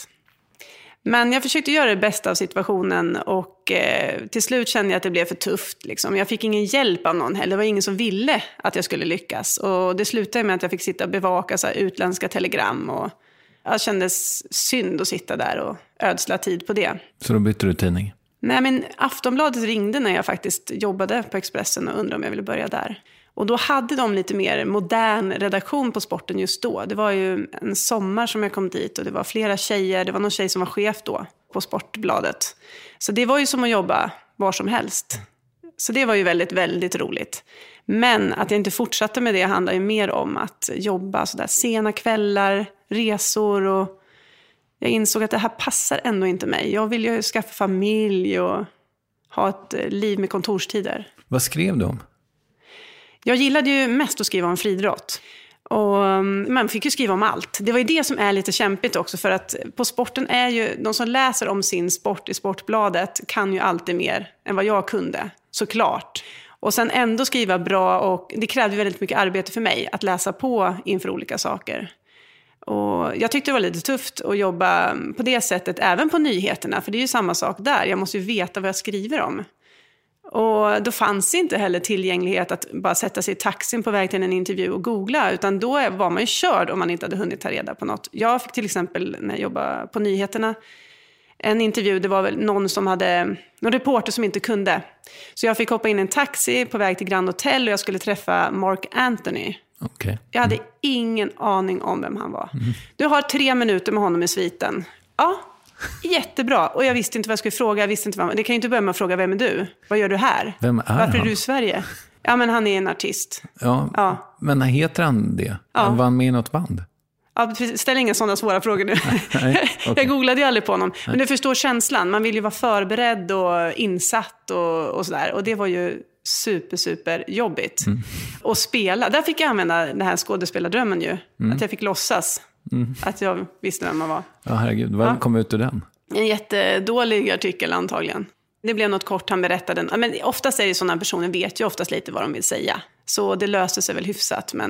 Men jag försökte göra det bästa av situationen. Och eh, till slut kände jag att det blev för tufft. Liksom. Jag fick ingen hjälp av någon heller. Det var ingen som ville att jag skulle lyckas. Och det slutade med att jag fick sitta och bevaka så här, utländska telegram. Och jag kändes synd att sitta där och ödsla tid på det. Så då bytte du tidning? Nej, men Aftonbladet ringde när jag faktiskt jobbade på Expressen och undrade om jag ville börja där. Och då hade de lite mer modern redaktion på sporten just då. Det var ju en sommar som jag kom dit och det var flera tjejer. Det var någon tjej som var chef då på Sportbladet. Så det var ju som att jobba var som helst. Så det var ju väldigt, väldigt roligt. Men att jag inte fortsatte med det handlar ju mer om att jobba så där sena kvällar, resor och... Jag insåg att det här passar ändå inte mig. Jag vill ju skaffa familj och ha ett liv med kontorstider. Vad skrev du om? Jag gillade ju mest att skriva om friidrott. Och man fick ju skriva om allt. Det var ju det som är lite kämpigt också. För att på sporten är ju, de som läser om sin sport i Sportbladet kan ju alltid mer än vad jag kunde. Såklart. Och sen ändå skriva bra, och det krävde väldigt mycket arbete för mig att läsa på inför olika saker. Och jag tyckte det var lite tufft att jobba på det sättet även på nyheterna, för det är ju samma sak där. Jag måste ju veta vad jag skriver om. Och då fanns inte heller tillgänglighet att bara sätta sig i taxin på väg till en intervju och googla, utan då var man ju körd om man inte hade hunnit ta reda på något. Jag fick till exempel när jag jobbade på nyheterna en intervju, det var väl någon som hade, någon reporter som inte kunde. Så jag fick hoppa in i en taxi på väg till Grand Hotel och jag skulle träffa Mark Anthony. Okay. Jag hade ingen aning om vem han var. Mm. Du har tre minuter med honom i sviten. Ja, jättebra. Och jag visste inte vad jag skulle fråga. Jag visste inte vad... Det kan ju inte börja med att fråga, vem är du? Vad gör du här? Vem är Varför han? är du i Sverige? Ja, men han är en artist. Ja, ja. Men heter han det? Ja. Var han med i något band? Ja, ställ inga sådana svåra frågor nu. Nej, okay. Jag googlade ju aldrig på honom. Men du förstår känslan. Man vill ju vara förberedd och insatt och, och sådär. Och det var ju super, super jobbigt. Mm. Och spela. Där fick jag använda den här skådespelardrömmen ju. Mm. Att jag fick låtsas. Mm. Att jag visste vem man var. Ja, herregud. Vad ja. kom ut ur den? En jättedålig artikel antagligen. Det blev något kort, han berättade. Men oftast är det sådana personer vet ju oftast lite vad de vill säga. Så det löste sig väl hyfsat. Men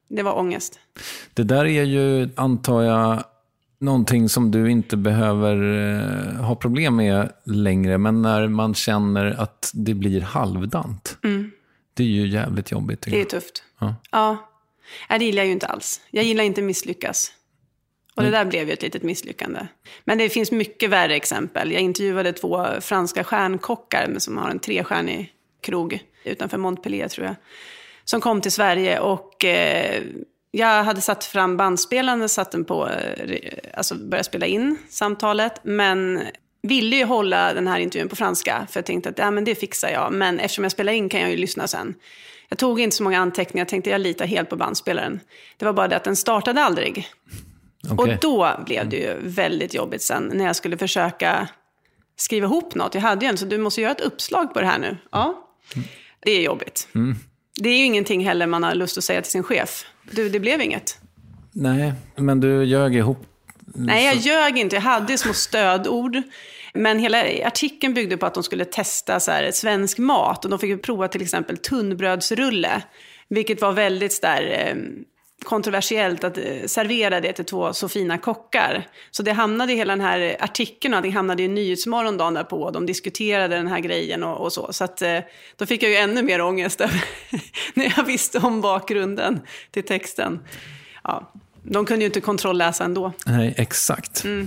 det var ångest. Det där är ju, antar jag, någonting som du inte behöver eh, ha problem med längre. Men när man känner att det blir halvdant. Mm. Det är ju jävligt jobbigt. Det är tufft. Ja. Ja. Nej, det gillar jag ju inte alls. Jag gillar inte misslyckas. Och det där blev ju ett litet misslyckande. Men det finns mycket värre exempel. Jag intervjuade två franska stjärnkockar som har en trestjärnig krog utanför Montpellier, tror jag. Som kom till Sverige och eh, jag hade satt fram bandspelaren och satt den på, eh, alltså började spela in samtalet. Men ville ju hålla den här intervjun på franska. För jag tänkte att ja, men det fixar jag. Men eftersom jag spelar in kan jag ju lyssna sen. Jag tog inte så många anteckningar. Jag tänkte jag litar helt på bandspelaren. Det var bara det att den startade aldrig. Okay. Och då blev det ju väldigt jobbigt sen när jag skulle försöka skriva ihop något. Jag hade ju en, så du måste göra ett uppslag på det här nu. Ja, det är jobbigt. Mm. Det är ju ingenting heller man har lust att säga till sin chef. Du, det blev inget. Nej, men du ljög ihop. Nej, jag ljög inte. Jag hade små stödord. Men hela artikeln byggde på att de skulle testa så här, svensk mat. Och de fick ju prova till exempel tunnbrödsrulle. Vilket var väldigt där... Eh, kontroversiellt att servera det till två så fina kockar. Så det hamnade i hela den här artikeln och det hamnade i Nyhetsmorgon dagen därpå. Och de diskuterade den här grejen och, och så. Så att, då fick jag ju ännu mer ångest när jag visste om bakgrunden till texten. Ja, de kunde ju inte kontrollläsa ändå. Nej, exakt. Mm.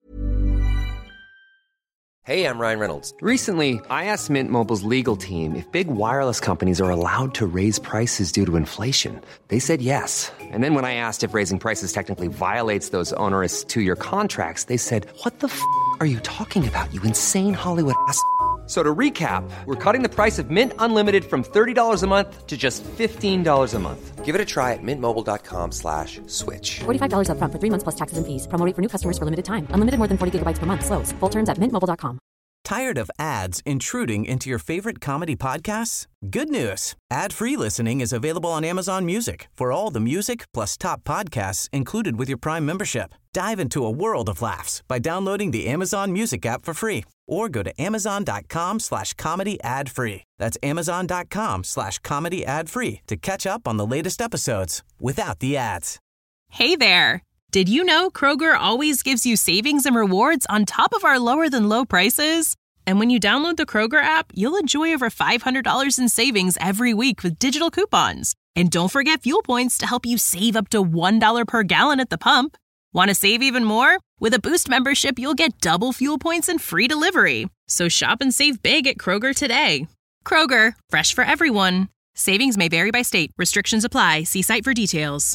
Hey, I'm Ryan Reynolds. Recently, I asked Mint Mobile's legal team if big wireless companies are allowed to raise prices due to inflation. They said yes. And then when I asked if raising prices technically violates those onerous two-year contracts, they said, what the f*** are you talking about, you insane Hollywood ass f- So to recap, we're cutting the price of Mint Unlimited from thirty dollars a month to just fifteen dollars a month. Give it a try at mintmobile.com slash switch. forty-five dollars up front for three months plus taxes and fees. Promo rate for new customers for limited time. Unlimited more than forty gigabytes per month. Slows full terms at mint mobile dot com. Tired of ads intruding into your favorite comedy podcasts? Good news. Ad-free listening is available on Amazon Music for all the music plus top podcasts included with your Prime membership. Dive into a world of laughs by downloading the Amazon Music app for free or go to amazon.com slash comedy ad free. That's amazon.com slash comedy ad free to catch up on the latest episodes without the ads. Hey there. Did you know Kroger always gives you savings and rewards on top of our lower than low prices? And when you download the Kroger app, you'll enjoy over five hundred dollars in savings every week with digital coupons. And don't forget fuel points to help you save up to one dollar per gallon at the pump. Want to save even more? With a Boost membership, you'll get double fuel points and free delivery. So shop and save big at Kroger today. Kroger, fresh for everyone. Savings may vary by state. Restrictions apply. See site for details.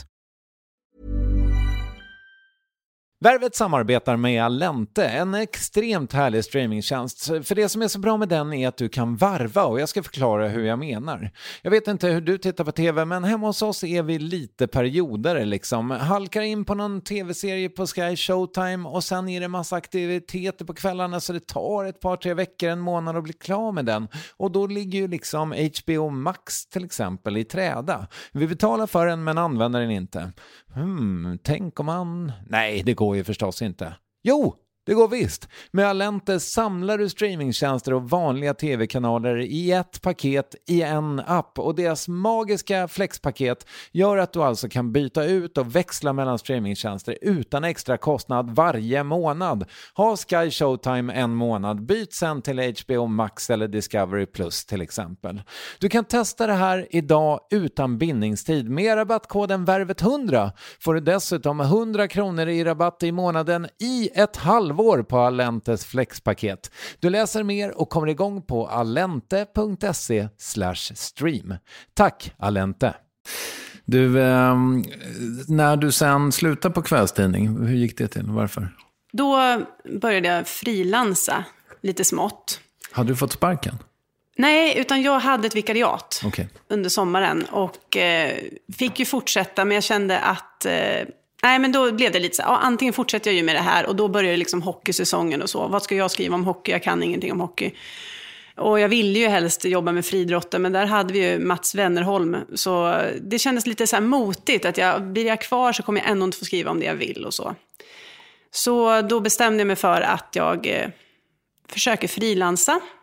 Värvet samarbetar med Allente, en extremt härlig streamingtjänst. För det som är så bra med den är att du kan varva, och jag ska förklara hur jag menar. Jag vet inte hur du tittar på tv, men hemma hos oss är vi lite perioder liksom. Halkar in på någon tv-serie på Sky Showtime och sen är det massa aktiviteter på kvällarna, så det tar ett par, tre veckor, en månad att bli klar med den. Och då ligger ju liksom H B O Max till exempel i träda. Vi betalar för den men använder den inte. Hmm, tänk om man... Nej, det går ju förstås inte. Jo, det går visst. Med Allente samlar du streamingtjänster och vanliga tv-kanaler i ett paket i en app. Och deras magiska flexpaket gör att du alltså kan byta ut och växla mellan streamingtjänster utan extra kostnad varje månad. Ha Sky Showtime en månad, byt sen till H B O Max eller Discovery Plus till exempel. Du kan testa det här idag utan bindningstid. Med rabattkoden värvet hundra får du dessutom hundra kronor i rabatt i månaden i ett halvår på Allentes flexpaket. Du läser mer och kommer igång på allente.se slash stream. Tack Allente. Du, eh, när du sen slutade på kvällstidning, hur gick det till? Varför? Då började jag frilansa lite smått. Hade du fått sparken? Nej, utan jag hade ett vikariat okay. under sommaren och eh, fick ju fortsätta, men jag kände att eh, nej, men då blev det lite så ja, antingen fortsätter jag ju med det här och då börjar liksom hockeysäsongen och så. Vad ska jag skriva om hockey? Jag kan ingenting om hockey. Och jag ville ju helst jobba med friidrotten, men där hade vi ju Mats Wennerholm. Så det kändes lite så här motigt att jag, blir jag kvar så kommer jag ändå inte få skriva om det jag vill och så. Så då bestämde jag mig för att jag eh, försöker frilansa.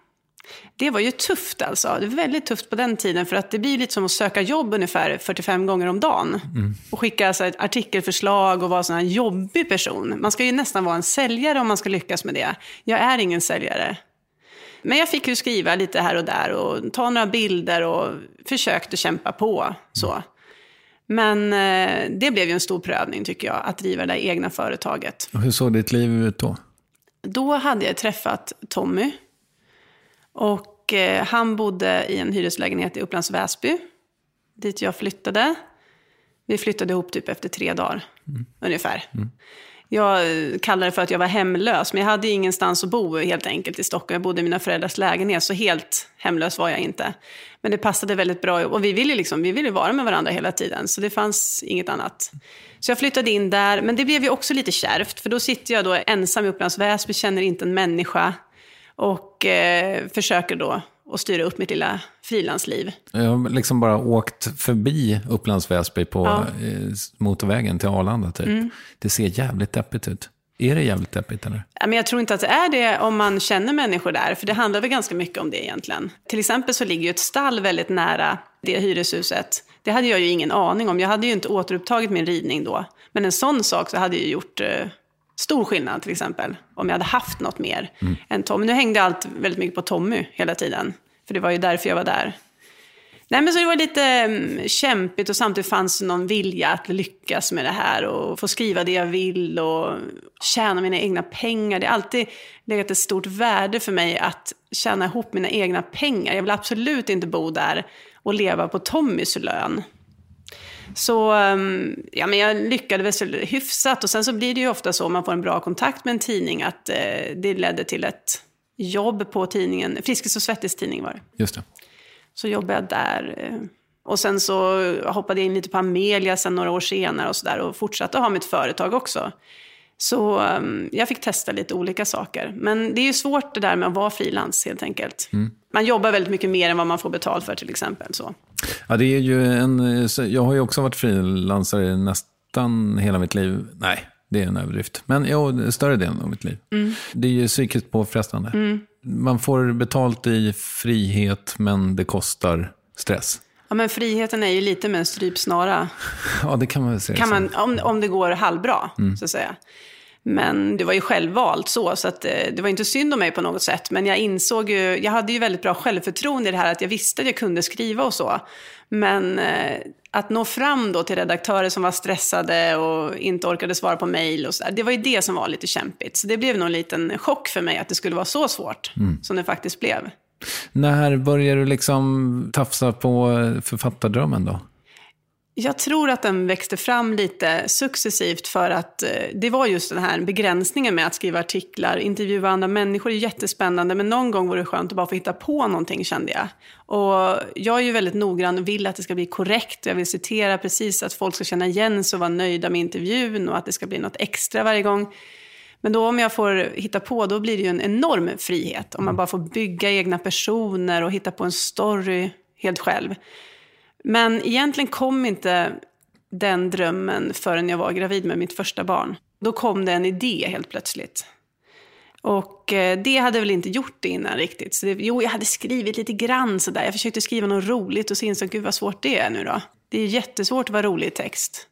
Det var ju tufft alltså. Det var väldigt tufft på den tiden för att det blir lite som att söka jobb ungefär fyrtiofem gånger om dagen. Mm. Och skicka alltså ett artikelförslag och vara sån här jobbig person. Man ska ju nästan vara en säljare om man ska lyckas med det. Jag är ingen säljare. Men jag fick ju skriva lite här och där och ta några bilder och försökte kämpa på så. Men eh, det blev ju en stor prövning tycker jag, att driva det egna företaget. Och hur såg ditt liv ut då? Då hade jag träffat Tommy. Och eh, han bodde i en hyreslägenhet i Upplands Väsby. Dit jag flyttade. Vi flyttade ihop typ efter tre dagar. Mm. Ungefär. Mm. Jag kallade det för att jag var hemlös. Men jag hade ingenstans att bo helt enkelt i Stockholm. Jag bodde i mina föräldrars lägenhet. Så helt hemlös var jag inte. Men det passade väldigt bra. Och vi ville, liksom, vi ville vara med varandra hela tiden. Så det fanns inget annat. Så jag flyttade in där. Men det blev ju också lite kärvt. För då sitter jag då ensam i Upplands Väsby. Känner inte en människa. Och eh, försöker då att styra upp mitt lilla frilansliv. Jag har liksom bara åkt förbi Upplands Väsby på ja. eh, motorvägen till Arlanda typ. Mm. Det ser jävligt deppigt ut. Är det jävligt deppigt eller? Ja, men jag tror inte att det är det om man känner människor där. För det handlar väl ganska mycket om det egentligen. Till exempel så ligger ju ett stall väldigt nära det hyreshuset. Det hade jag ju ingen aning om. Jag hade ju inte återupptagit min ridning då. Men en sån sak så hade jag gjort... Eh, stor skillnad till exempel, om jag hade haft något mer mm. än Tommy. Nu hängde allt väldigt mycket på Tommy hela tiden, för det var ju därför jag var där. Nej, men så det var lite um, kämpigt och samtidigt fanns någon vilja att lyckas med det här och få skriva det jag vill och tjäna mina egna pengar. Det har alltid legat ett stort värde för mig att tjäna ihop mina egna pengar. Jag vill absolut inte bo där och leva på Tommys lön. Så ja, men jag lyckades väl hyfsat och sen så blir det ju ofta så om man får en bra kontakt med en tidning att eh, det ledde till ett jobb på tidningen, Friskis och Svettis tidning var det. Just det. Så jobbade jag där eh, och sen så hoppade jag in lite på Amelia sen några år senare och sådär och fortsatte ha mitt företag också. Så um, jag fick testa lite olika saker. Men det är ju svårt det där med att vara frilans helt enkelt. Mm. Man jobbar väldigt mycket mer än vad man får betalt för till exempel. Så. Ja, det är ju en... Jag har ju också varit frilansare nästan hela mitt liv. Nej, det är en överdrift. Men ja, större delen av mitt liv. Mm. Det är ju psykiskt påfrestande. Mm. Man får betalt i frihet men det kostar stress. Ja, men friheten är ju lite med en strypsnara. Ja, det kan man väl säga. Kan man, om, om det går halvbra, mm. så att säga. Men det var ju självvalt så, så att, eh, det var inte synd om mig på något sätt. Men jag insåg ju, jag hade ju väldigt bra självförtroende i det här att jag visste att jag kunde skriva och så. Men eh, att nå fram då till redaktörer som var stressade och inte orkade svara på mejl och så där, det var ju det som var lite kämpigt. Så det blev nog en liten chock för mig att det skulle vara så svårt mm. som det faktiskt blev. När började du liksom tafsa på författardrömmen då? Jag tror att den växte fram lite successivt för att det var just den här begränsningen med att skriva artiklar, intervjua andra människor är jättespännande, men någon gång var det skönt att bara få hitta på någonting, kände jag. Och jag är ju väldigt noggrann och vill att det ska bli korrekt. Jag vill citera precis att folk ska känna igen sig och vara nöjda med intervjun och att det ska bli något extra varje gång. Men då om jag får hitta på, då blir det ju en enorm frihet. Om man bara får bygga egna personer och hitta på en story helt själv. Men egentligen kom inte den drömmen förrän jag var gravid med mitt första barn. Då kom det en idé helt plötsligt. Och det hade väl inte gjort det innan riktigt. Så det, jo, jag hade skrivit lite grann så där. Jag försökte skriva något roligt och så insåg jag, gud vad svårt det är nu då. Det är jättesvårt att vara rolig i text.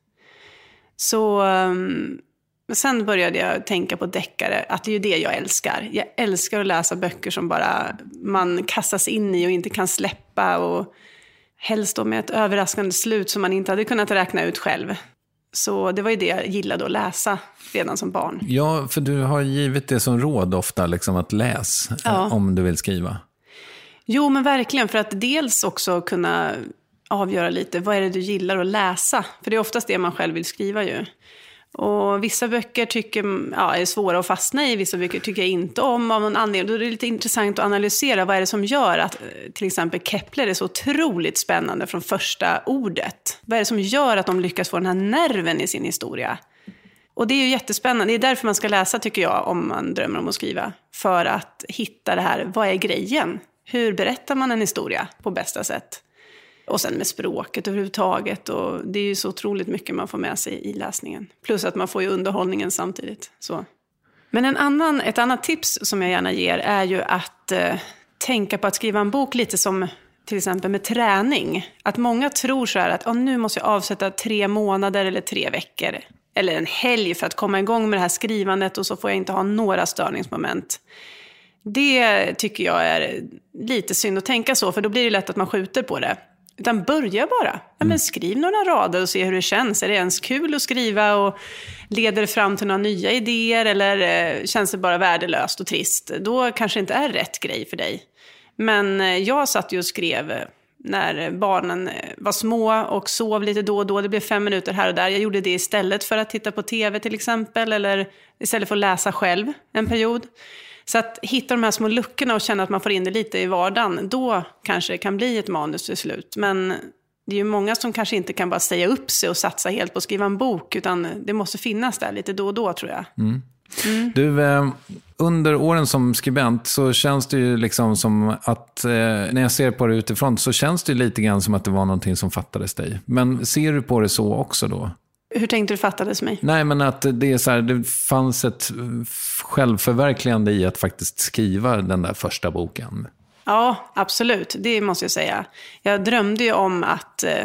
Så... Um, sen började jag tänka på deckare, att det är ju det jag älskar. Jag älskar att läsa böcker som bara man kastas in i och inte kan släppa. Och helst då med ett överraskande slut som man inte hade kunnat räkna ut själv. Så det var ju det jag gillade att läsa redan som barn. Ja, för du har givit det som råd ofta, liksom att läs ja. om du vill skriva. Jo, men verkligen. För att dels också kunna avgöra lite, vad är det du gillar att läsa? För det är oftast det man själv vill skriva ju. Och vissa böcker tycker, ja, är svåra att fastna i, vissa böcker tycker jag inte om av någon anledning. Då är det lite intressant att analysera vad är det som gör att till exempel Kepler är så otroligt spännande från första ordet. Vad är det som gör att de lyckas få den här nerven i sin historia? Och det är ju jättespännande. Det är därför man ska läsa, tycker jag, om man drömmer om att skriva. För att hitta det här, vad är grejen? Hur berättar man en historia på bästa sätt? Och sen med språket överhuvudtaget. Och det är ju så otroligt mycket man får med sig i läsningen. Plus att man får ju underhållningen samtidigt. Så. Men en annan, ett annat tips som jag gärna ger är ju att eh, tänka på att skriva en bok lite som till exempel med träning. Att många tror så här att oh, nu måste jag avsätta tre månader eller tre veckor eller en helg för att komma igång med det här skrivandet och så får jag inte ha några störningsmoment. Det tycker jag är lite synd att tänka så, för då blir det lätt att man skjuter på det. Utan börja bara. Ja, men skriv några rader och se hur det känns. Är det ens kul att skriva och leder det fram till några nya idéer eller eh, känns det bara värdelöst och trist? Då kanske inte är rätt grej för dig. Men eh, jag satt ju och skrev när barnen var små och sov lite då och då. Det blev fem minuter här och där. Jag gjorde det istället för att titta på tv till exempel, eller istället för att läsa själv en period. Så att hitta de här små luckorna och känna att man får in det lite i vardagen, då kanske det kan bli ett manus till slut. Men det är ju många som kanske inte kan bara säga upp sig och satsa helt på att skriva en bok, utan det måste finnas där lite då och då, tror jag. Mm. Mm. Du, eh, under åren som skribent så känns det ju liksom som att, eh, när jag ser på det utifrån så känns det ju lite grann som att det var någonting som fattades dig. Men ser du på det så också då? Hur tänkte du fattades mig? Nej, men att det är så här, det fanns ett självförverkligande i att faktiskt skriva den där första boken. Ja, absolut. Det måste jag säga. Jag drömde ju om att eh,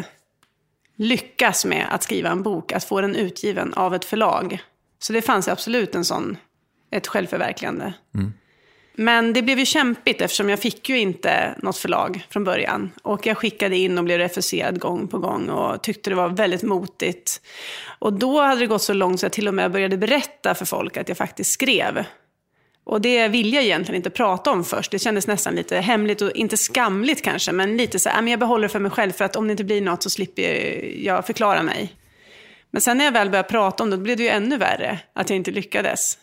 lyckas med att skriva en bok, att få den utgiven av ett förlag. Så det fanns absolut en sån, ett självförverkligande. Mm. Men det blev ju kämpigt eftersom jag fick ju inte något förlag från början. Och jag skickade in och blev refuserad gång på gång och tyckte det var väldigt motigt. Och då hade det gått så långt så jag till och med började berätta för folk att jag faktiskt skrev. Och det vill jag egentligen inte prata om först. Det kändes nästan lite hemligt och inte skamligt kanske. Men lite så här, men jag behåller det för mig själv för att om det inte blir något så slipper jag förklara mig. Men sen när jag väl började prata om det, då blev det ju ännu värre att jag inte lyckades.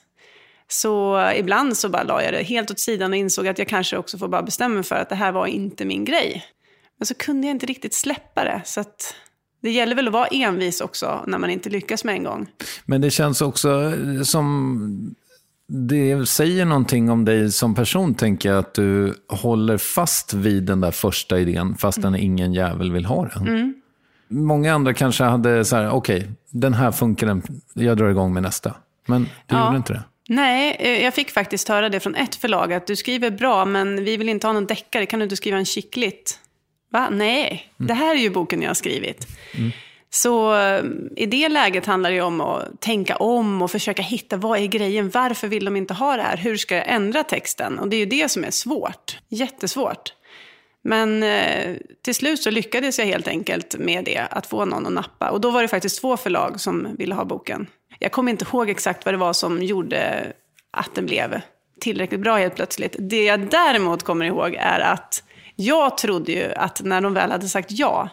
Så ibland så bara la jag det helt åt sidan och insåg att jag kanske också får bara bestämma mig för att det här var inte min grej. Men så kunde jag inte riktigt släppa det. Så att det gäller väl att vara envis också när man inte lyckas med en gång. Men det känns också som det säger någonting om dig som person, tänker jag, att du håller fast vid den där första idén fastän mm. ingen jävel vill ha den. Mm. Många andra kanske hade så här, okej, okay, den här funkar, den, jag drar igång med nästa. Men du ja. gjorde inte det. Nej, jag fick faktiskt höra det från ett förlag att du skriver bra men vi vill inte ha någon deckare, kan du inte skriva en chicklit? Va? Nej, mm. det här är ju boken jag har skrivit. Mm. Så i det läget handlar det om att tänka om och försöka hitta vad är grejen, varför vill de inte ha det här, hur ska jag ändra texten? Och det är ju det som är svårt, jättesvårt. Men eh, till slut så lyckades jag helt enkelt med det, att få någon att nappa. Och då var det faktiskt två förlag som ville ha boken. Jag kommer inte ihåg exakt vad det var som gjorde att den blev tillräckligt bra helt plötsligt. Det jag däremot kommer ihåg är att jag trodde ju att när de väl hade sagt ja,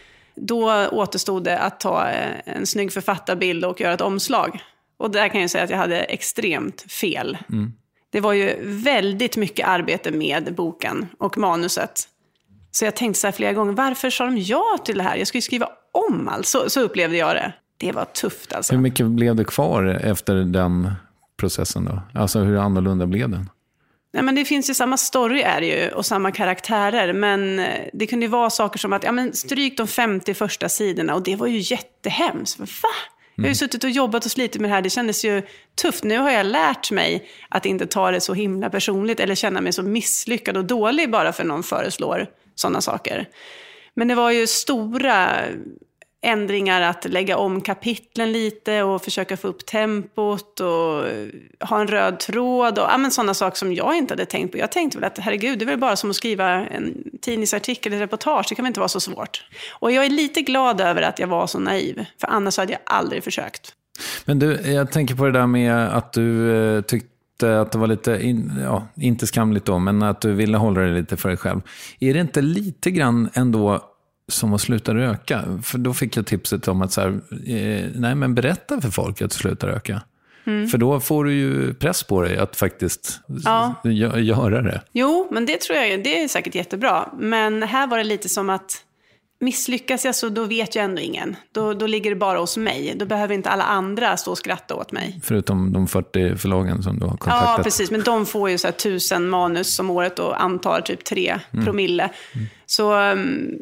då återstod det att ta en snygg författarbild och göra ett omslag. Och där kan jag säga att jag hade extremt fel. Mm. Det var ju väldigt mycket arbete med boken och manuset. Så jag tänkte så här flera gånger, varför sa de ja till det här? Jag skulle ju skriva om allt. Så, så upplevde jag det. Det var tufft alltså. Hur mycket blev det kvar efter den processen då? Alltså hur annorlunda blev den? Nej, men det finns ju samma story är det ju och samma karaktärer. Men det kunde ju vara saker som att ja, men stryk de femtio första sidorna. Och det var ju jättehemskt. Va? Jag har ju suttit och jobbat och slitit med det här. Det kändes ju tufft. Nu har jag lärt mig att inte ta det så himla personligt eller känna mig så misslyckad och dålig bara för någon föreslår sådana saker. Men det var ju stora ändringar att lägga om kapitlen lite och försöka få upp tempot och ha en röd tråd och ja, men sådana saker som jag inte hade tänkt på. Jag tänkte väl att herregud, det är väl bara som att skriva en tidningsartikel eller reportage. Det kan väl inte vara så svårt. Och jag är lite glad över att jag var så naiv, för annars hade jag aldrig försökt. Men du, jag tänker på det där med att du eh, tyckte att det var lite, in, ja, inte skamligt då, men att du ville hålla det lite för dig själv. Är det inte lite grann ändå som att sluta röka? För då fick jag tipset om att så här, eh, nej men berätta för folk att sluta röka. Mm. För då får du ju press på dig att faktiskt ja. gö- göra det. Jo, men det tror jag, det är säkert jättebra. Men här var det lite som att misslyckas jag så då vet jag ändå ingen. Då, då ligger det bara hos mig. Då behöver inte alla andra stå och skratta åt mig. Förutom de fyrtio förlagen som du har kontaktat. Ja, precis. Men de får ju så här tusen manus om året och antar typ tre mm. promille. Mm. Så Um,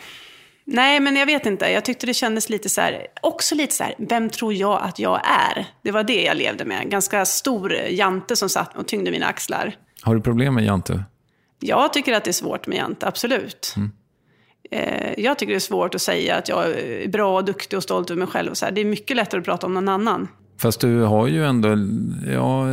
nej, men jag vet inte. Jag tyckte det kändes lite så här, också lite så här, vem tror jag att jag är? Det var det jag levde med. Ganska stor jante som satt och tyngde mina axlar. Har du problem med jante? Jag tycker att det är svårt med jante, absolut. Mm. Eh, jag tycker det är svårt att säga att jag är bra och duktig och stolt över mig själv. Och så här. Det är mycket lättare att prata om någon annan. Fast du har ju ändå, ja,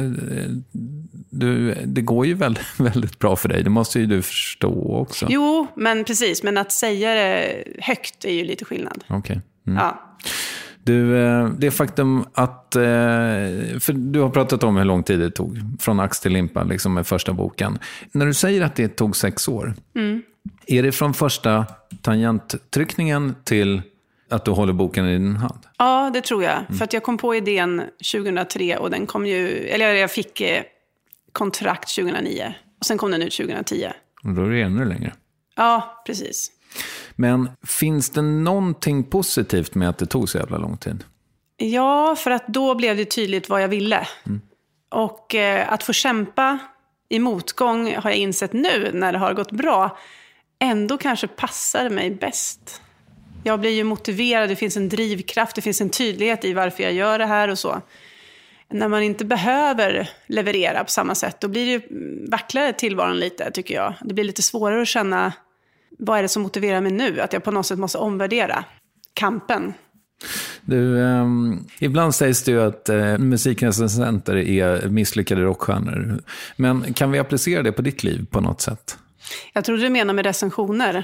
du, det går ju väldigt, väldigt bra för dig. Det måste ju du förstå också. Jo, men precis. Men att säga det högt är ju lite skillnad. Okej. Okay. Mm. Ja. Du, det faktum att, för du har pratat om hur lång tid det tog från ax till limpa liksom med första boken. När du säger att det tog sex år, mm. är det från första tangenttryckningen till att du håller boken i din hand? Ja, det tror jag. Mm. För att jag kom på idén tjugohundratre och den kom ju, eller jag fick kontrakt tjugohundranio och sen kom den ut tjugohundratio. Och då är det ännu längre. Ja, precis. Men finns det någonting positivt med att det tog så jävla lång tid? Ja, för att då blev det tydligt vad jag ville. Mm. Och eh, att få kämpa i motgång har jag insett nu när det har gått bra. Ändå kanske passar mig bäst. Jag blir ju motiverad, det finns en drivkraft, det finns en tydlighet i varför jag gör det här och så. När man inte behöver leverera på samma sätt, då blir det vacklare tillvaron lite, tycker jag. Det blir lite svårare att känna, vad är det som motiverar mig nu? Att jag på något sätt måste omvärdera kampen. Du, eh, ibland sägs det ju att eh, musikrecensenter är misslyckade rockstjärnor. Men kan vi applicera det på ditt liv på något sätt? Jag tror du menar med recensioner.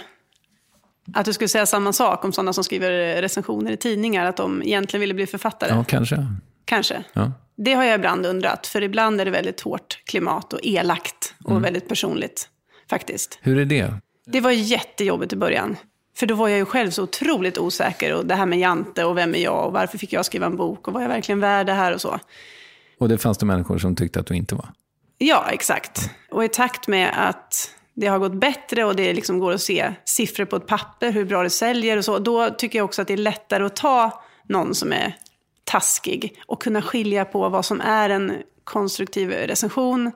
Att du skulle säga samma sak om sådana som skriver recensioner i tidningar, att de egentligen ville bli författare. Ja, kanske. Kanske. Ja. Det har jag ibland undrat, för ibland är det väldigt hårt klimat och elakt och mm. väldigt personligt, faktiskt. Hur är det? Det var jättejobbigt i början. För då var jag ju själv så otroligt osäker. Och det här med jante och vem är jag och varför fick jag skriva en bok och var jag verkligen värd det här och så. Och det fanns det människor som tyckte att du inte var? Ja, exakt. Och i takt med att det har gått bättre och det liksom går att se siffror på ett papper, hur bra det säljer och så. Då tycker jag också att det är lättare att ta någon som är taskig och kunna skilja på vad som är en konstruktiv recension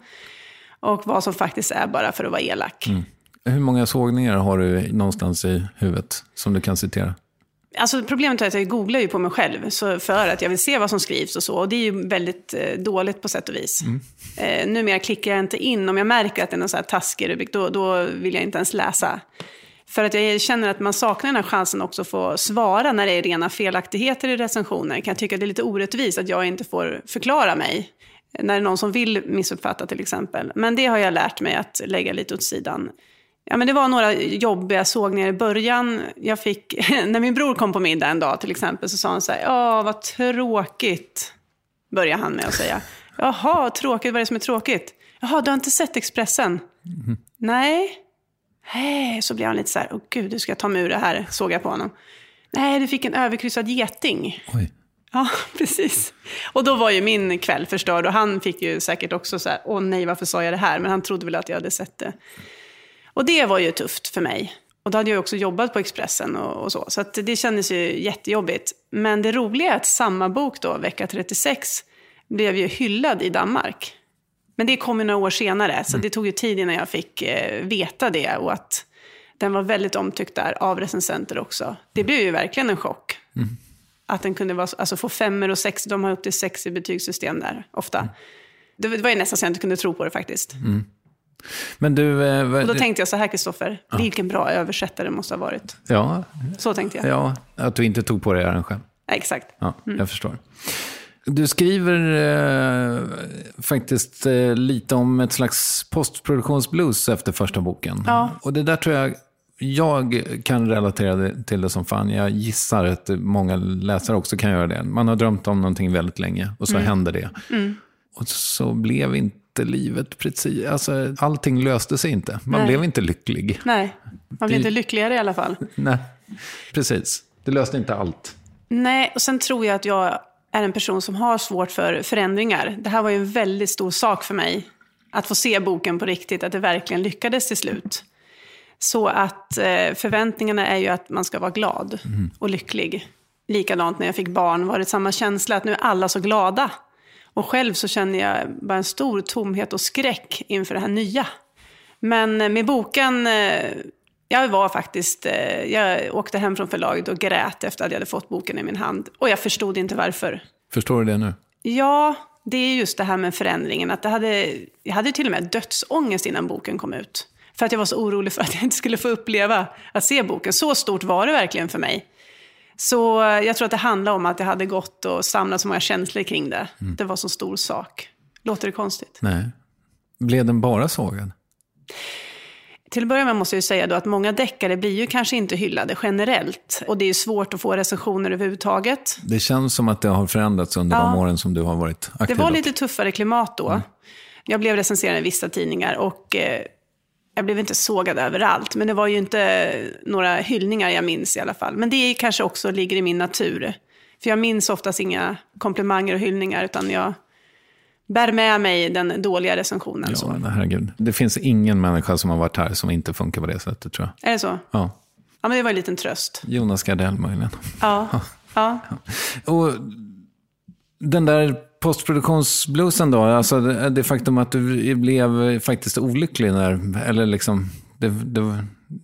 och vad som faktiskt är bara för att vara elak. Mm. Hur många sågningar har du någonstans i huvudet som du kan citera? Alltså problemet är att jag googlar ju på mig själv så för att jag vill se vad som skrivs och så. Och det är ju väldigt eh, dåligt på sätt och vis. Mm. Eh, numera klickar jag inte in. Om jag märker att det är någon så här taskig rubrik, då, då vill jag inte ens läsa. För att jag känner att man saknar den här chansen också att få svara när det är rena felaktigheter i recensioner. Kan jag tycka att det är lite orättvist att jag inte får förklara mig. När det är någon som vill missuppfatta till exempel. Men det har jag lärt mig att lägga lite åt sidan. Ja, men det var några jobbiga sågningar i början. Jag fick, när min bror kom på middag en dag till exempel så sa han så här: ja, vad tråkigt, började han med att säga. Jaha, tråkigt, vad är det som är tråkigt? Jaha, du har inte sett Expressen? Mm. Nej. Hej, så blev han lite så här: åh gud, du ska ta mig ur det här, såg jag på honom. Nej, du fick en överkryssad geting. Oj. Ja, precis. Och då var ju min kväll förstörd och han fick ju säkert också så här: åh nej, varför sa jag det här? Men han trodde väl att jag hade sett det. Och det var ju tufft för mig. Och då hade jag också jobbat på Expressen och, och så. Så att det kändes ju jättejobbigt. Men det roliga är att samma bok då, vecka trettiosex, blev ju hyllad i Danmark. Men det kom ju några år senare. Så mm. det tog ju tid innan jag fick eh, veta det. Och att den var väldigt omtyckt där av recensenter också. Det blev ju verkligen en chock. Mm. Att den kunde vara, alltså få femmer och sex. De har upp till sex i betygssystem där, ofta. Mm. Det, det var ju nästan så jag inte kunde tro på det faktiskt. Mm. Men du, eh, och då tänkte jag så här, Kristoffer, ja. Vilken bra översättare det måste ha varit. Ja. Så tänkte jag. Ja, att du inte tog på dig äran själv. Ja, exakt. Ja, mm. Jag förstår. Du skriver eh, faktiskt eh, lite om ett slags postproduktionsblues efter första boken. Ja. Och det där tror jag jag kan relatera till det som fan. Jag gissar att många läsare också kan göra det. Man har drömt om någonting väldigt länge och så mm. händer det. Mm. Och så blev inte livet precis, alltså allting löste sig inte. Man Nej. blev inte lycklig. Nej, man blev det... inte lyckligare i alla fall. Nej, precis. Det löste inte allt. Nej, och sen tror jag att jag är en person som har svårt för förändringar. Det här var ju en väldigt stor sak för mig. Att få se boken på riktigt, att det verkligen lyckades till slut. Så att eh, förväntningarna är ju att man ska vara glad mm. och lycklig. Likadant när jag fick barn var det samma känsla att nu är alla så glada. Och själv så känner jag bara en stor tomhet och skräck inför det här nya. Men med boken, jag var faktiskt, jag åkte hem från förlaget och grät efter att jag hade fått boken i min hand. Och jag förstod inte varför. Förstår du det nu? Ja, det är just det här med förändringen. Att det hade, jag hade till och med dödsångest innan boken kom ut. För att jag var så orolig för att jag inte skulle få uppleva att se boken. Så stort var det verkligen för mig. Så jag tror att det handlar om att jag hade gått och samlat så många känslor kring det. Mm. Det var så stor sak. Låter det konstigt? Nej. Blev den bara sågad? Till att börja med måste jag ju säga då att många deckare blir ju kanske inte hyllade generellt. Och det är ju svårt att få recensioner överhuvudtaget. Det känns som att det har förändrats under ja. de åren som du har varit aktiv. Det var lite tuffare klimat då. Mm. Jag blev recenserad i vissa tidningar och eh, jag blev inte sågad överallt. Men det var ju inte några hyllningar jag minns i alla fall. Men det kanske också ligger i min natur. För jag minns oftast inga komplimanger och hyllningar utan jag bär med mig den dåliga recensionen. Ja, så. Herregud. Det finns ingen människa som har varit här som inte funkar på det sättet, tror jag. Är det så? Ja. Ja, men det var en liten tröst. Jonas Gardell möjligen. Ja, ja. ja. Och den där postproduktionsbluesen då, alltså det, det faktum att du blev faktiskt olycklig när, eller liksom, det, det,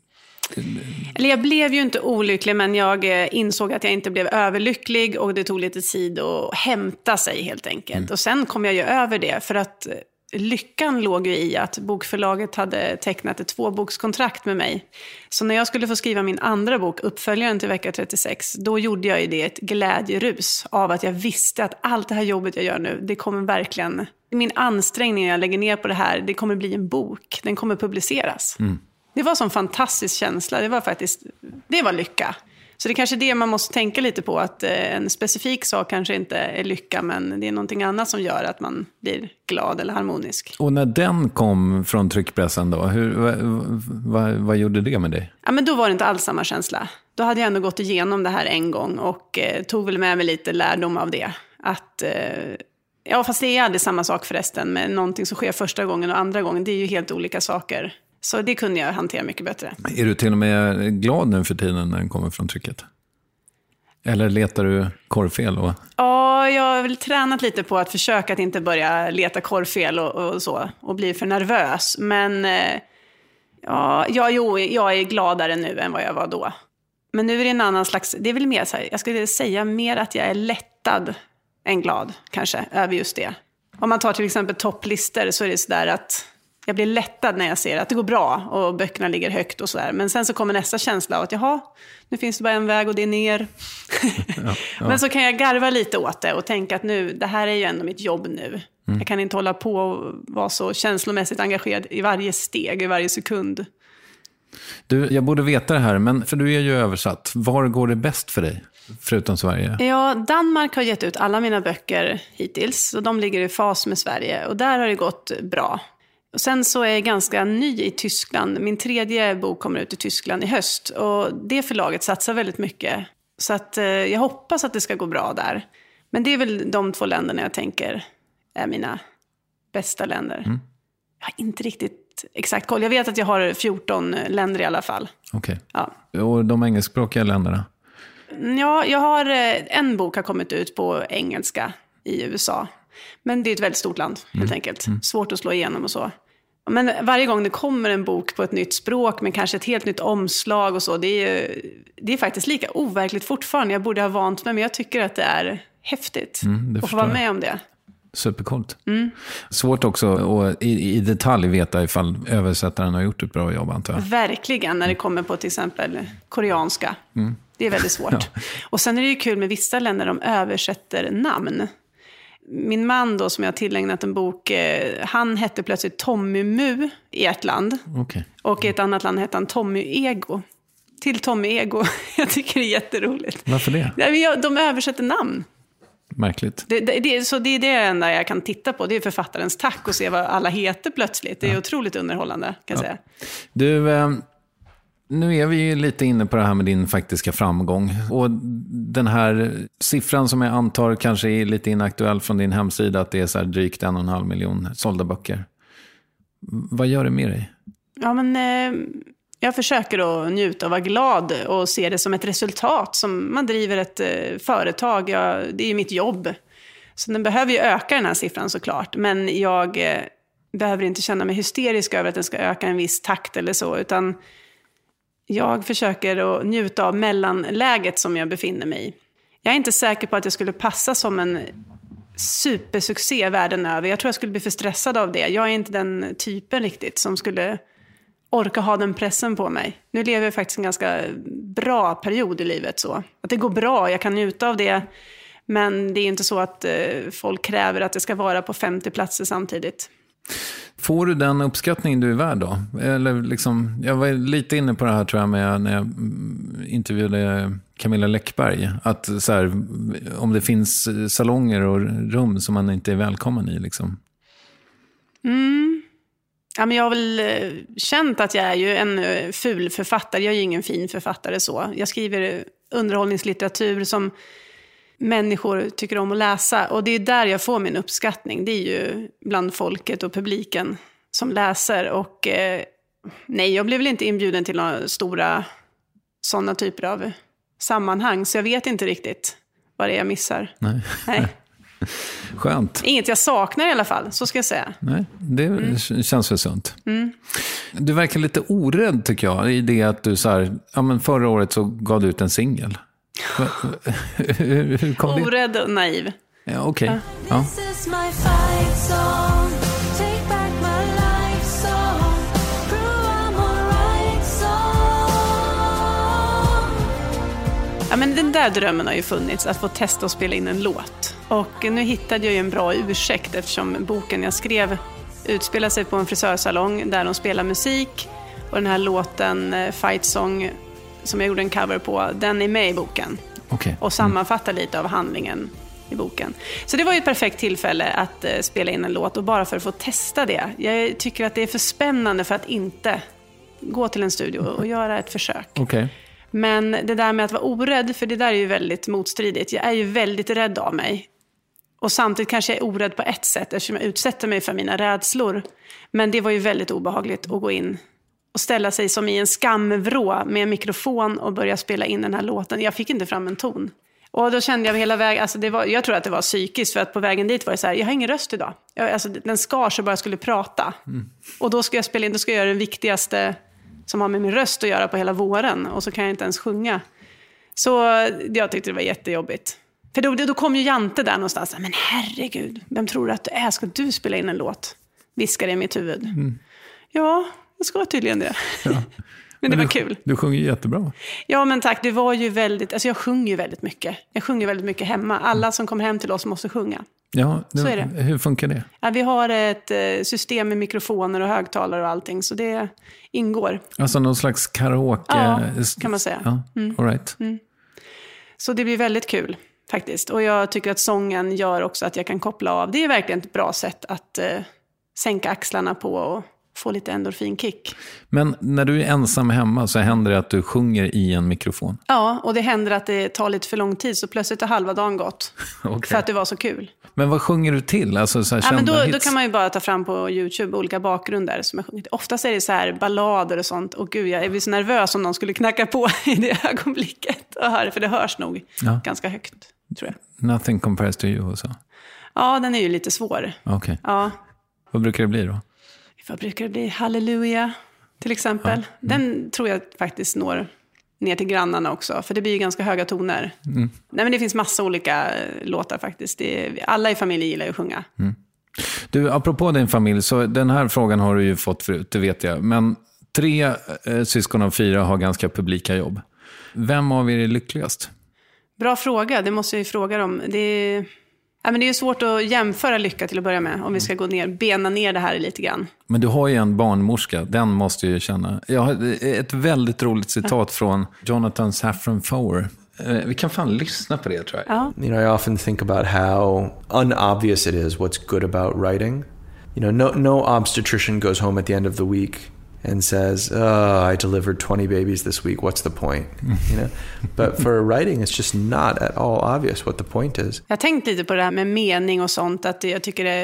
Eller jag blev ju inte olycklig, men jag insåg att jag inte blev överlycklig och det tog lite tid att hämta sig helt enkelt. Mm. Och sen kom jag ju över det för att lyckan låg ju i att bokförlaget hade tecknat ett tvåbokskontrakt med mig. Så när jag skulle få skriva min andra bok, uppföljaren till vecka trettiosex, då gjorde jag ju det ett glädjerus av att jag visste att allt det här jobbet jag gör nu, det kommer verkligen, min ansträngning jag lägger ner på det här, det kommer bli en bok, den kommer publiceras. Mm. Det var en sån fantastisk känsla, det var faktiskt, det var lycka. Så det är kanske det man måste tänka lite på, att en specifik sak kanske inte är lycka, men det är någonting annat som gör att man blir glad eller harmonisk. Och när den kom från tryckpressen då, hur, vad, vad, vad gjorde det med dig? Ja, men då var det inte alls samma känsla. Då hade jag ändå gått igenom det här en gång och eh, tog väl med mig lite lärdom av det. Att, eh, ja, fast det är aldrig samma sak förresten, med någonting som sker första gången och andra gången, det är ju helt olika saker. Så det kunde jag hantera mycket bättre. Är du till och med glad nu för tiden när den kommer från trycket? Eller letar du korrfel? Och... Ja, jag har väl tränat lite på att försöka att inte börja leta korrfel och, och så. Och bli för nervös. Men ja, ja, jo, jag är gladare nu än vad jag var då. Men nu är det en annan slags... Det är väl mer så här, jag skulle säga mer att jag är lättad än glad kanske över just det. Om man tar till exempel topplistor så är det så där att... Jag blir lättad när jag ser att det går bra och böckerna ligger högt och sådär. Men sen så kommer nästa känsla av att jaha, nu finns det bara en väg och det är ner. Ja, ja. Men så kan jag garva lite åt det och tänka att nu, det här är ju ändå mitt jobb nu. Mm. Jag kan inte hålla på och vara så känslomässigt engagerad i varje steg, i varje sekund. Du, jag borde veta det här, men för du är ju översatt. Var går det bäst för dig, förutom Sverige? Ja, Danmark har gett ut alla mina böcker hittills. Och de ligger i fas med Sverige. Och där har det gått bra. Och sen så är jag ganska ny i Tyskland. Min tredje bok kommer ut i Tyskland i höst. Och det förlaget satsar väldigt mycket. Så att, eh, jag hoppas att det ska gå bra där. Men det är väl de två länderna jag tänker är mina bästa länder. Mm. Jag har inte riktigt exakt koll. Jag vet att jag har fjorton länder i alla fall. Okej. Ja. Och de engelskspråkiga länderna? Ja, jag har en bok har kommit ut på engelska i U S A. Men det är ett väldigt stort land, helt mm. enkelt. Mm. Svårt att slå igenom och så. Men varje gång det kommer en bok på ett nytt språk med kanske ett helt nytt omslag och så, det är, det är faktiskt lika overkligt fortfarande. Jag borde ha vant mig, men jag tycker att det är häftigt mm, att få vara med om det. Supercoolt. Mm. Svårt också att i, i detalj veta ifall översättaren har gjort ett bra jobb, antar jag. Verkligen, när det kommer på till exempel koreanska. Mm. Det är väldigt svårt. Ja. Och sen är det ju kul med vissa länder, de översätter namn. Min man då, som jag har tillägnat en bok, eh, han hette plötsligt Tommy Mu i ett land. Okay. Och i ett annat land hette han Tommy Ego. Till Tommy Ego. Jag tycker det är jätteroligt. Varför det? De översätter namn. Märkligt. Det, det, det, så det är det enda jag kan titta på. Det är författarens tack och se vad alla heter plötsligt. Det är ja. otroligt underhållande, kan jag ja. säga. Du... Eh... Nu är vi ju lite inne på det här med din faktiska framgång. Och den här siffran som jag antar kanske är lite inaktuell från din hemsida, att det är så här drygt en och en halv miljon sålda böcker. Vad gör det med dig? Ja, men eh, jag försöker att njuta och vara glad och se det som ett resultat. Som man driver ett eh, företag, jag, det är ju mitt jobb. Så den behöver ju öka, den här siffran såklart. Men jag eh, behöver inte känna mig hysterisk över att den ska öka en viss takt eller så, utan... Jag försöker att njuta av mellanläget som jag befinner mig i. Jag är inte säker på att jag skulle passa som en supersuccé världen över. Jag tror jag skulle bli för stressad av det. Jag är inte den typen riktigt som skulle orka ha den pressen på mig. Nu lever jag faktiskt en ganska bra period i livet så. Att det går bra, jag kan njuta av det. Men det är inte så att eh, folk kräver att det ska vara på femtio platser samtidigt. Får du den uppskattning du är värd då? Eller liksom, jag var lite inne på det här tror jag med, när jag intervjuade Camilla Läckberg. Att så här, om det finns salonger och rum som man inte är välkommen i liksom. Mm. Ja, men jag har väl känt att jag är ju en ful författare. Jag är ju ingen fin författare så. Jag skriver underhållningslitteratur som människor tycker om att läsa. Och det är där jag får min uppskattning. Det är ju bland folket och publiken som läser. Och eh, nej, jag blev väl inte inbjuden till några stora sådana typer av sammanhang. Så jag vet inte riktigt vad det är jag missar. Nej. Nej. Skönt. Inget jag saknar i alla fall, så ska jag säga. Nej, det mm. känns för sunt. Mm. Du verkar lite orädd tycker jag i det att du så här, ja men förra året så gav du ut en singel. Hur kom det? Orädd och naiv. Ja, okej. Okay. Ja. Ja, men den där drömmen har ju funnits, att få testa och spela in en låt. Och nu hittade jag ju en bra ursäkt eftersom boken jag skrev utspelar sig på en frisörsalong där de spelar musik. Och den här låten, Fight Song, som jag gjorde en cover på, den är med i boken. Okay. Och sammanfattar mm. lite av handlingen i boken. Så det var ju ett perfekt tillfälle att uh, spela in en låt och bara för att få testa det. Jag tycker att det är för spännande för att inte gå till en studio och göra ett försök. Okay. Men det där med att vara orädd, för det där är ju väldigt motstridigt. Jag är ju väldigt rädd av mig. Och samtidigt kanske jag är orädd på ett sätt eftersom jag utsätter mig för mina rädslor. Men det var ju väldigt obehagligt att gå in och ställa sig som i en skamvrå med en mikrofon och börja spela in den här låten. Jag fick inte fram en ton. Och då kände jag hela vägen, alltså det var, jag tror att det var psykiskt för att på vägen dit var det så här, jag har ingen röst idag. Jag, alltså den skar så bara jag skulle prata. Mm. Och då ska jag spela in, då ska jag göra det viktigaste som har med min röst att göra på hela våren. Och så kan jag inte ens sjunga. Så jag tyckte det var jättejobbigt. För då, då kom ju Jante där någonstans. Men herregud, vem tror du att du är? Ska du spela in en låt? Viskar det i mitt huvud. Mm. Ja, jag ska tydligen det. Ja. men, men det du, var kul. Du sjunger jättebra. Ja, men tack. Det var ju väldigt... Alltså jag sjunger ju väldigt mycket. Jag sjunger väldigt mycket hemma. Alla som kommer hem till oss måste sjunga. Ja, det, så är det. Hur funkar det? Ja, vi har ett system med mikrofoner och högtalare och allting. Så det ingår. Alltså någon slags karaoke... Ja, kan man säga. Ja, mm. all right. Mm. Så det blir väldigt kul faktiskt. Och jag tycker att sången gör också att jag kan koppla av. Det är verkligen ett bra sätt att eh, sänka axlarna på och få lite endorfinkick. Men när du är ensam hemma så händer det att du sjunger i en mikrofon? Ja, och det händer att det tar lite för lång tid så plötsligt är halva dagen gått. Okay. För att det var så kul. Men vad sjunger du till? Alltså så här ja, men då, hits? då kan man ju bara ta fram på YouTube olika bakgrunder som jag sjunger till. Oftast är det så här ballader och sånt. Och gud, jag är så nervös om någon skulle knacka på i det ögonblicket. Och hör, för det hörs nog ja. ganska högt, tror jag. Nothing compares to you och så? Ja, den är ju lite svår. Okej. Okay. Ja. Vad brukar det bli då? Vad brukar det bli? Halleluja, till exempel. Ja. Mm. Den tror jag faktiskt når ner till grannarna också. För det blir ju ganska höga toner. Mm. Nej, men det finns massa olika låtar faktiskt. Det är, alla i familjen gillar ju att sjunga. Mm. Du, apropå din familj, så den här frågan har du ju fått förut, det vet jag. Men tre eh, syskon av fyra har ganska publika jobb. Vem av er är lyckligast? Bra fråga, det måste jag ju fråga dem. Det är... Ja, men det är ju svårt att jämföra lycka till att börja med. Om vi ska gå ner, bena ner det här lite grann. Men du har ju en barnmorska, den måste ju känna. Jag har ett väldigt roligt citat från Jonathan Safran Foer. Vi kan fan lyssna på det, tror jag. Ja. You know, I often think about how unobvious it is what's good about writing. You know, no, no obstetrician goes home at the end of the week and says, oh, I delivered twenty babies this week, what's the point? You know? But for writing, it's just not at all obvious what the point is. Jag har tänkt lite på det här med mening och sånt, att jag tycker det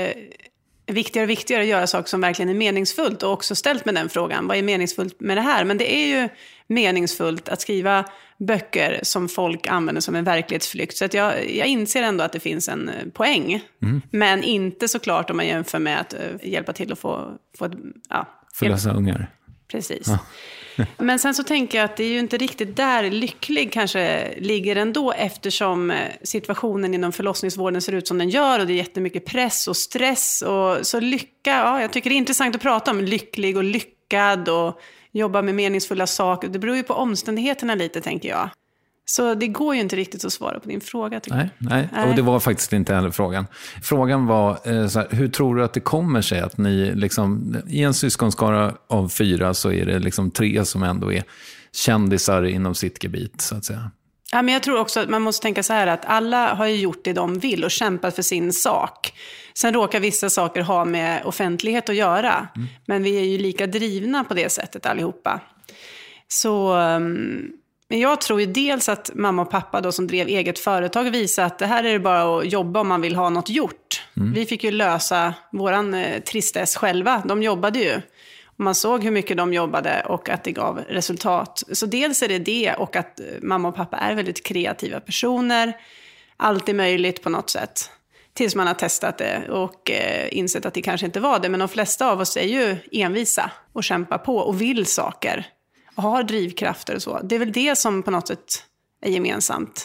är viktigare och viktigare att göra saker som verkligen är meningsfullt, och också ställt med den frågan, vad är meningsfullt med det här? Men det är ju meningsfullt att skriva böcker som folk använder som en verklighetsflykt. Så att jag, jag inser ändå att det finns en poäng, mm. men inte såklart om man jämför med att hjälpa till att få, få ett... Ja, förlösa ungar. Precis. Ja. Men sen så tänker jag att det är ju inte riktigt där lycklig kanske ligger ändå, eftersom situationen inom förlossningsvården ser ut som den gör och det är jättemycket press och stress. Och så lycka, ja, jag tycker det är intressant att prata om lycklig och lycka. lyckad och jobba med meningsfulla saker. Det beror ju på omständigheterna lite, tänker jag. Så det går ju inte riktigt att svara på din fråga. Nej, nej, nej, och det var faktiskt inte heller frågan. Frågan var, eh, så här, hur tror du att det kommer sig att ni, liksom, i en syskonskara av fyra så är det liksom tre som ändå är kändisar inom sitt gebit, så att säga? Ja, men jag tror också att man måste tänka så här att alla har ju gjort det de vill och kämpat för sin sak. Sen råkar vissa saker ha med offentlighet att göra. Mm. Men vi är ju lika drivna på det sättet allihopa. Så... Um, Men jag tror ju dels att mamma och pappa då som drev eget företag visade att det här är det bara att jobba om man vill ha något gjort. Mm. Vi fick ju lösa våran eh, tristess själva. De jobbade ju. Och man såg hur mycket de jobbade och att det gav resultat. Så dels är det det och att mamma och pappa är väldigt kreativa personer. Allt är möjligt på något sätt. Tills man har testat det och eh, insett att det kanske inte var det. Men de flesta av oss är ju envisa och kämpar på och vill saker. Och har drivkrafter och så. Det är väl det som på något sätt är gemensamt.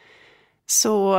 Så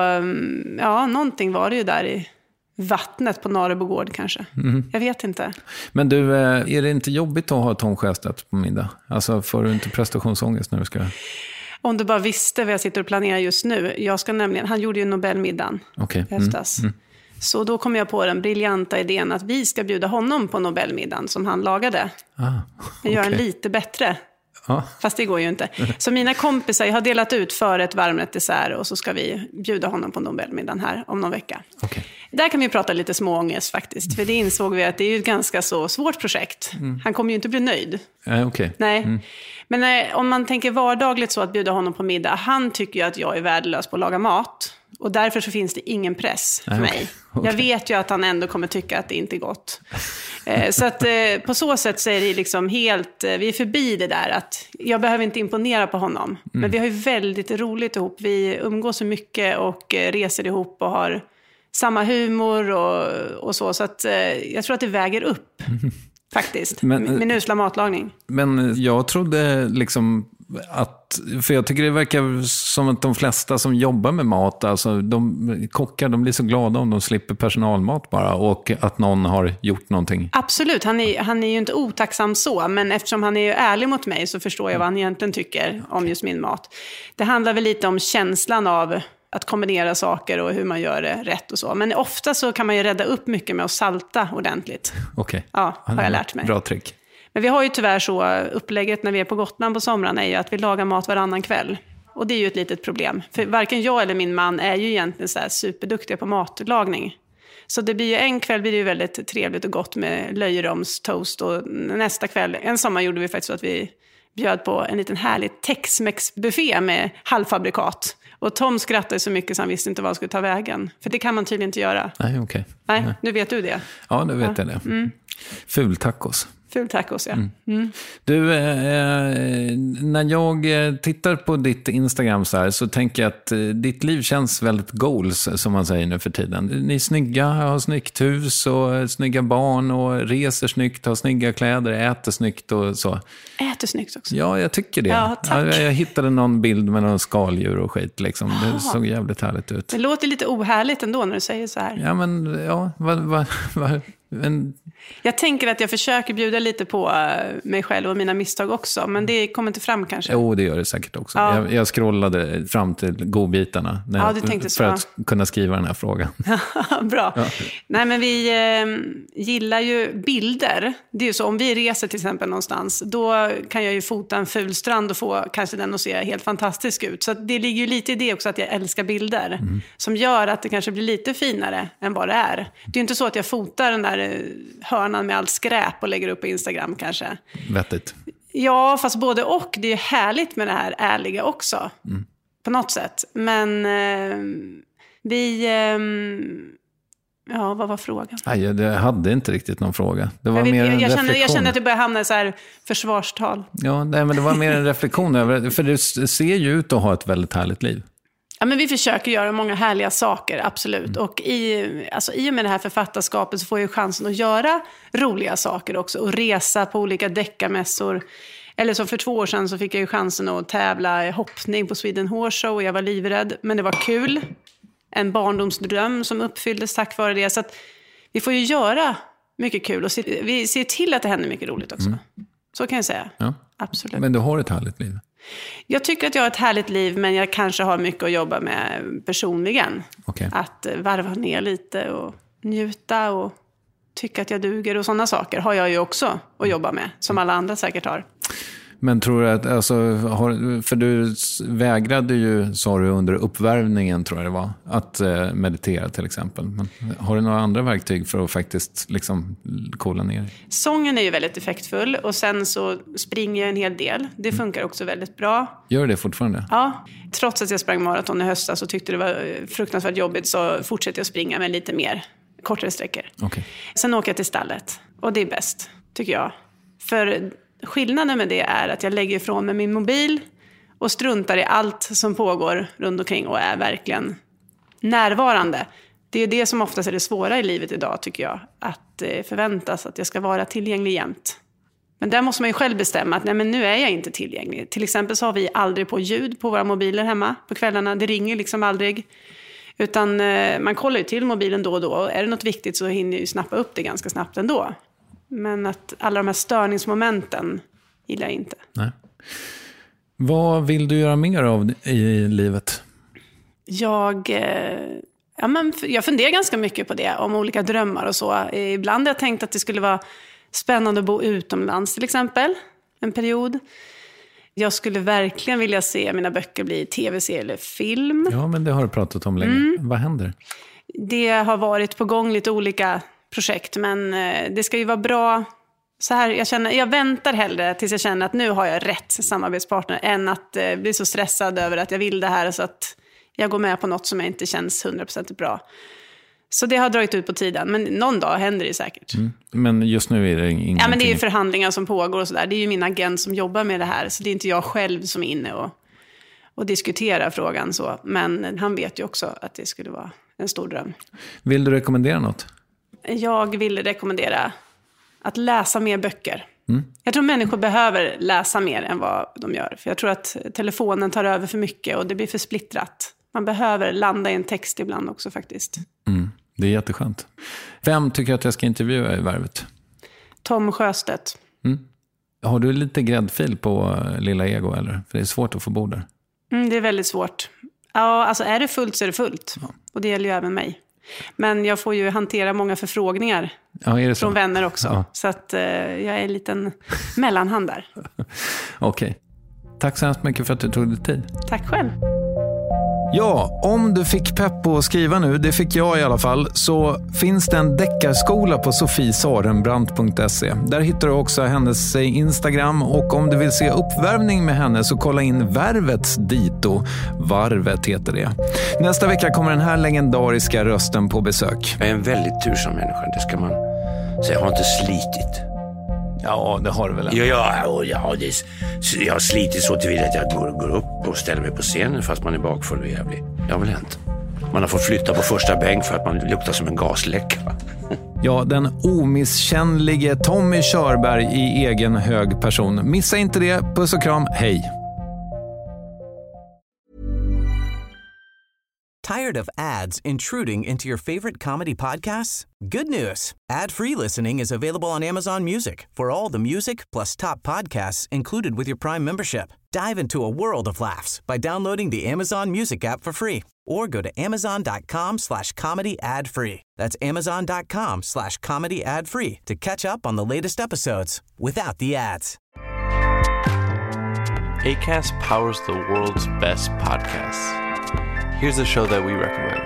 ja, någonting var det ju där i vattnet på Narebogård kanske. Mm. Jag vet inte. Men du, är det inte jobbigt att ha Tom Sjöstedt på middag? Alltså får du inte prestationsångest när du ska... Om du bara visste vad jag sitter och planerar just nu. Jag ska nämligen, han gjorde ju Nobelmiddagen okay. i höstas. Mm. Mm. Så då kom jag på den briljanta idén att vi ska bjuda honom på Nobelmiddagen som han lagade. Ah, okay. Göra lite bättre. Ah. Fast det går ju inte. Så mina kompisar, jag har delat ut för ett varmrätt dessert och så ska vi bjuda honom på Nobelmiddagen här om någon vecka. Okay. Där kan vi prata lite småångest faktiskt. För det insåg vi att det är ju ett ganska så svårt projekt. Mm. Han kommer ju inte bli nöjd. Eh, okay. Nej. Mm. Men eh, om man tänker vardagligt så att bjuda honom på middag. Han tycker ju att jag är värdelös på att laga mat. Och därför så finns det ingen press för eh, mig. Okay. Jag vet ju att han ändå kommer tycka att det inte är gott. eh, så att eh, på så sätt så är det liksom helt, eh, vi är förbi det där att jag behöver inte imponera på honom. Mm. Men vi har ju väldigt roligt ihop. Vi umgås så mycket och eh, reser ihop och har samma humor och, och så. Så att eh, jag tror att det väger upp faktiskt. Men, min usla matlagning. Men jag trodde liksom att, för jag tycker det verkar som att de flesta som jobbar med mat, alltså de kockar, de blir så glada om de slipper personalmat bara och att någon har gjort någonting. Absolut, han är, han är ju inte otacksam så, men eftersom han är ju ärlig mot mig så förstår jag vad han egentligen tycker om just min mat. Det handlar väl lite om känslan av att kombinera saker och hur man gör det rätt och så. Men ofta så kan man ju rädda upp mycket med att salta ordentligt. Okej. Okay. Ja, har jag lärt mig. Bra trick. Men vi har ju tyvärr så, upplägget när vi är på Gotland på somrarna är ju att vi lagar mat varannan kväll. Och det är ju ett litet problem. För varken jag eller min man är ju egentligen så här superduktiga på matlagning. Så det blir ju en kväll blir det ju väldigt trevligt och gott med löjromstoast. Och nästa kväll, en sommar gjorde vi faktiskt så att vi bjöd på en liten härlig Tex-Mex-buffé med halvfabrikat. Och Tom skrattade så mycket så han visste inte vad han skulle ta vägen. För det kan man tydligen inte göra. Nej, okej. Okay. Nej, Nej, nu vet du det. Ja, nu vet ja. jag det. Mm. Fultacos. Fultacos, ja. Mm. Mm. Du, eh, när jag tittar på ditt Instagram så här så tänker jag att eh, ditt liv känns väldigt goals, som man säger nu för tiden. Ni är snygga, har snyggt hus och snygga barn och reser snyggt, har snygga kläder, äter snyggt och så. Äter snyggt också? Ja, jag tycker det. Ja, tack. Jag, jag hittade någon bild med någon skaldjur och skit liksom. Det såg jävligt härligt ut. Det låter lite ohärligt ändå när du säger så här. Ja, men ja, vad... vad, vad Men... Jag tänker att jag försöker bjuda lite på mig själv och mina misstag också. Men det kommer inte fram kanske. Jo, det gör det säkert också. Ja. Jag, jag scrollade fram till godbitarna när ja, du tänkte så. För att kunna skriva den här frågan. Bra. Ja. Nej, men vi eh, gillar ju bilder. Det är ju så, om vi reser till exempel någonstans, då kan jag ju fota en ful strand och få kanske den att se helt fantastisk ut. Så det ligger ju lite i det också att jag älskar bilder. Mm. Som gör att det kanske blir lite finare än vad det är. Det är ju inte så att jag fotar den där hörnan med allt skräp och lägger upp på Instagram kanske. Vettigt. Ja, fast både och. Det är härligt med det här ärliga också. Mm. På något sätt. Men eh, vi... Eh, ja, vad var frågan? Nej, jag hade inte riktigt någon fråga. Det var jag, vet, mer en jag, jag, reflektion. kände, jag kände att det började hamna i så här försvarstal. Ja, nej, men det var mer en reflektion över... För det ser ju ut att ha ett väldigt härligt liv. Ja, men vi försöker göra många härliga saker, absolut. Mm. Och i, alltså, i och med det här författarskapet så får jag chansen att göra roliga saker också. Och resa på olika deckarmässor. Eller som för två år sedan så fick jag ju chansen att tävla i hoppning på Sweden Horse Show. Och jag var livrädd, men det var kul. En barndomsdröm som uppfylldes tack vare det. Så att vi får ju göra mycket kul. Och se, vi ser till att det händer mycket roligt också. Mm. Så kan jag säga. Ja. Absolut. Men du har ett härligt liv. Jag tycker att jag har ett härligt liv, men jag kanske har mycket att jobba med personligen. Okay. Att varva ner lite och njuta och tycka att jag duger och sådana saker har jag ju också att jobba med, som alla andra säkert har. Men tror du att, alltså, har, för du vägrade ju, sa du, under uppvärmningen tror jag det var, att eh, meditera till exempel. Men har du några andra verktyg för att faktiskt liksom kolla ner? Sången är ju väldigt effektfull och sen så springer jag en hel del. Det funkar också väldigt bra. Gör det fortfarande? Ja, trots att jag sprang maraton i höstas och tyckte det var fruktansvärt jobbigt så fortsätter jag springa med lite mer kortare sträckor. Okay. Sen åker jag till stallet och det är bäst, tycker jag. För skillnaden med det är att jag lägger ifrån mig min mobil och struntar i allt som pågår runt omkring och är verkligen närvarande. Det är det som oftast är det svåra i livet idag, tycker jag. Att förväntas att jag ska vara tillgänglig jämt. Men där måste man ju själv bestämma att nej, men nu är jag inte tillgänglig. Till exempel så har vi aldrig på ljud på våra mobiler hemma på kvällarna. Det ringer liksom aldrig. Utan man kollar ju till mobilen då och då. Och är det något viktigt så hinner ju snappa upp det ganska snabbt ändå. Men att alla de här störningsmomenten gillar jag inte. Nej. Vad vill du göra mer av i livet? Jag, ja, men jag funderar ganska mycket på det. Om olika drömmar och så. Ibland har jag tänkt att det skulle vara spännande att bo utomlands till exempel. En period. Jag skulle verkligen vilja se mina böcker bli tv-serie eller film. Ja, men det har du pratat om länge. Mm. Vad händer? Det har varit på gång lite olika projekt, men det ska ju vara bra. Så här, jag, känner, jag väntar hellre tills jag känner att nu har jag rätt samarbetspartner än att eh, bli så stressad över att jag vill det här så att jag går med på något som jag inte känns hundra procent bra. Så det har dragit ut på tiden, men någon dag händer det säkert. Mm. Men just nu är det ingenting. Ja, men det är ju förhandlingar som pågår och sådär. Det är ju min agent som jobbar med det här, så det är inte jag själv som är inne och, och diskuterar frågan så. Men han vet ju också att det skulle vara en stor dröm. Vill du rekommendera något? Jag vill rekommendera att läsa mer böcker. Mm. Jag tror människor behöver läsa mer än vad de gör. För jag tror att telefonen tar över för mycket och det blir för splittrat. Man behöver landa i en text ibland också faktiskt. Mm. Det är jätteskönt. Vem tycker att jag ska intervjua i Värvet? Tom Sjöstedt. Mm. Har du lite gräddfil på Lilla Ego eller? För det är svårt att få bo där. Mm, det är väldigt svårt. Ja, alltså är det fullt så är det fullt. Ja. Och det gäller ju även mig. Men jag får ju hantera många förfrågningar ja, är det så? Från vänner också. Ja. Så att eh, jag är en liten mellanhand där. Okej. Okay. Tack så hemskt mycket för att du tog dig tid. Tack själv. Ja, om du fick pepp på att skriva nu, det fick jag i alla fall, så finns det en deckarskola på sofie sarenbrant punkt se. Där hittar du också hennes Instagram och om du vill se uppvärmning med henne så kolla in Värvets dito. Varvet heter det. Nästa vecka kommer den här legendariska rösten på besök. Jag är en väldigt tursam människa, det ska man säga. Jag har inte slitit. Ja, det har du väl. Ja, ja, ja det, jag har slitit så tillvida att jag går, går upp och ställer mig på scenen fast man är bakfull och jävlig. Det har väl hänt. Man har fått flytta på första bänk för att man luktar som en gasläcka. Ja, den omisskännlige Tommy Körberg i egen hög person. Missa inte det. Puss och kram. Hej. Tired of ads intruding into your favorite comedy podcasts? Good news. Ad-free listening is available on Amazon Music for all the music plus top podcasts included with your Prime membership. Dive into a world of laughs by downloading the Amazon Music app for free or go to amazon.com slash comedy ad free. That's amazon.com slash comedy ad free to catch up on the latest episodes without the ads. Acast powers the world's best podcasts. Here's a show that we recommend.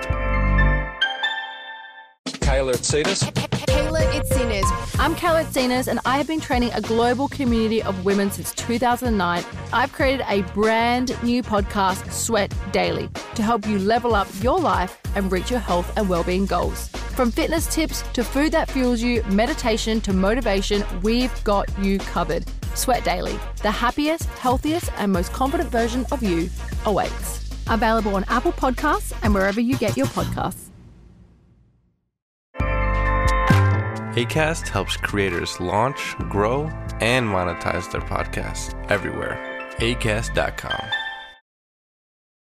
Kayla Itsinas. Kayla Itsinas. I'm Kayla Itsinas and I have been training a global community of women since two thousand nine. I've created a brand new podcast, Sweat Daily, to help you level up your life and reach your health and well-being goals. From fitness tips to food that fuels you, meditation to motivation, we've got you covered. Sweat Daily, the happiest, healthiest and most confident version of you awaits. Available on Apple Podcasts and wherever you get your podcasts. Acast helps creators launch, grow, and monetize their podcasts everywhere. acast dot com.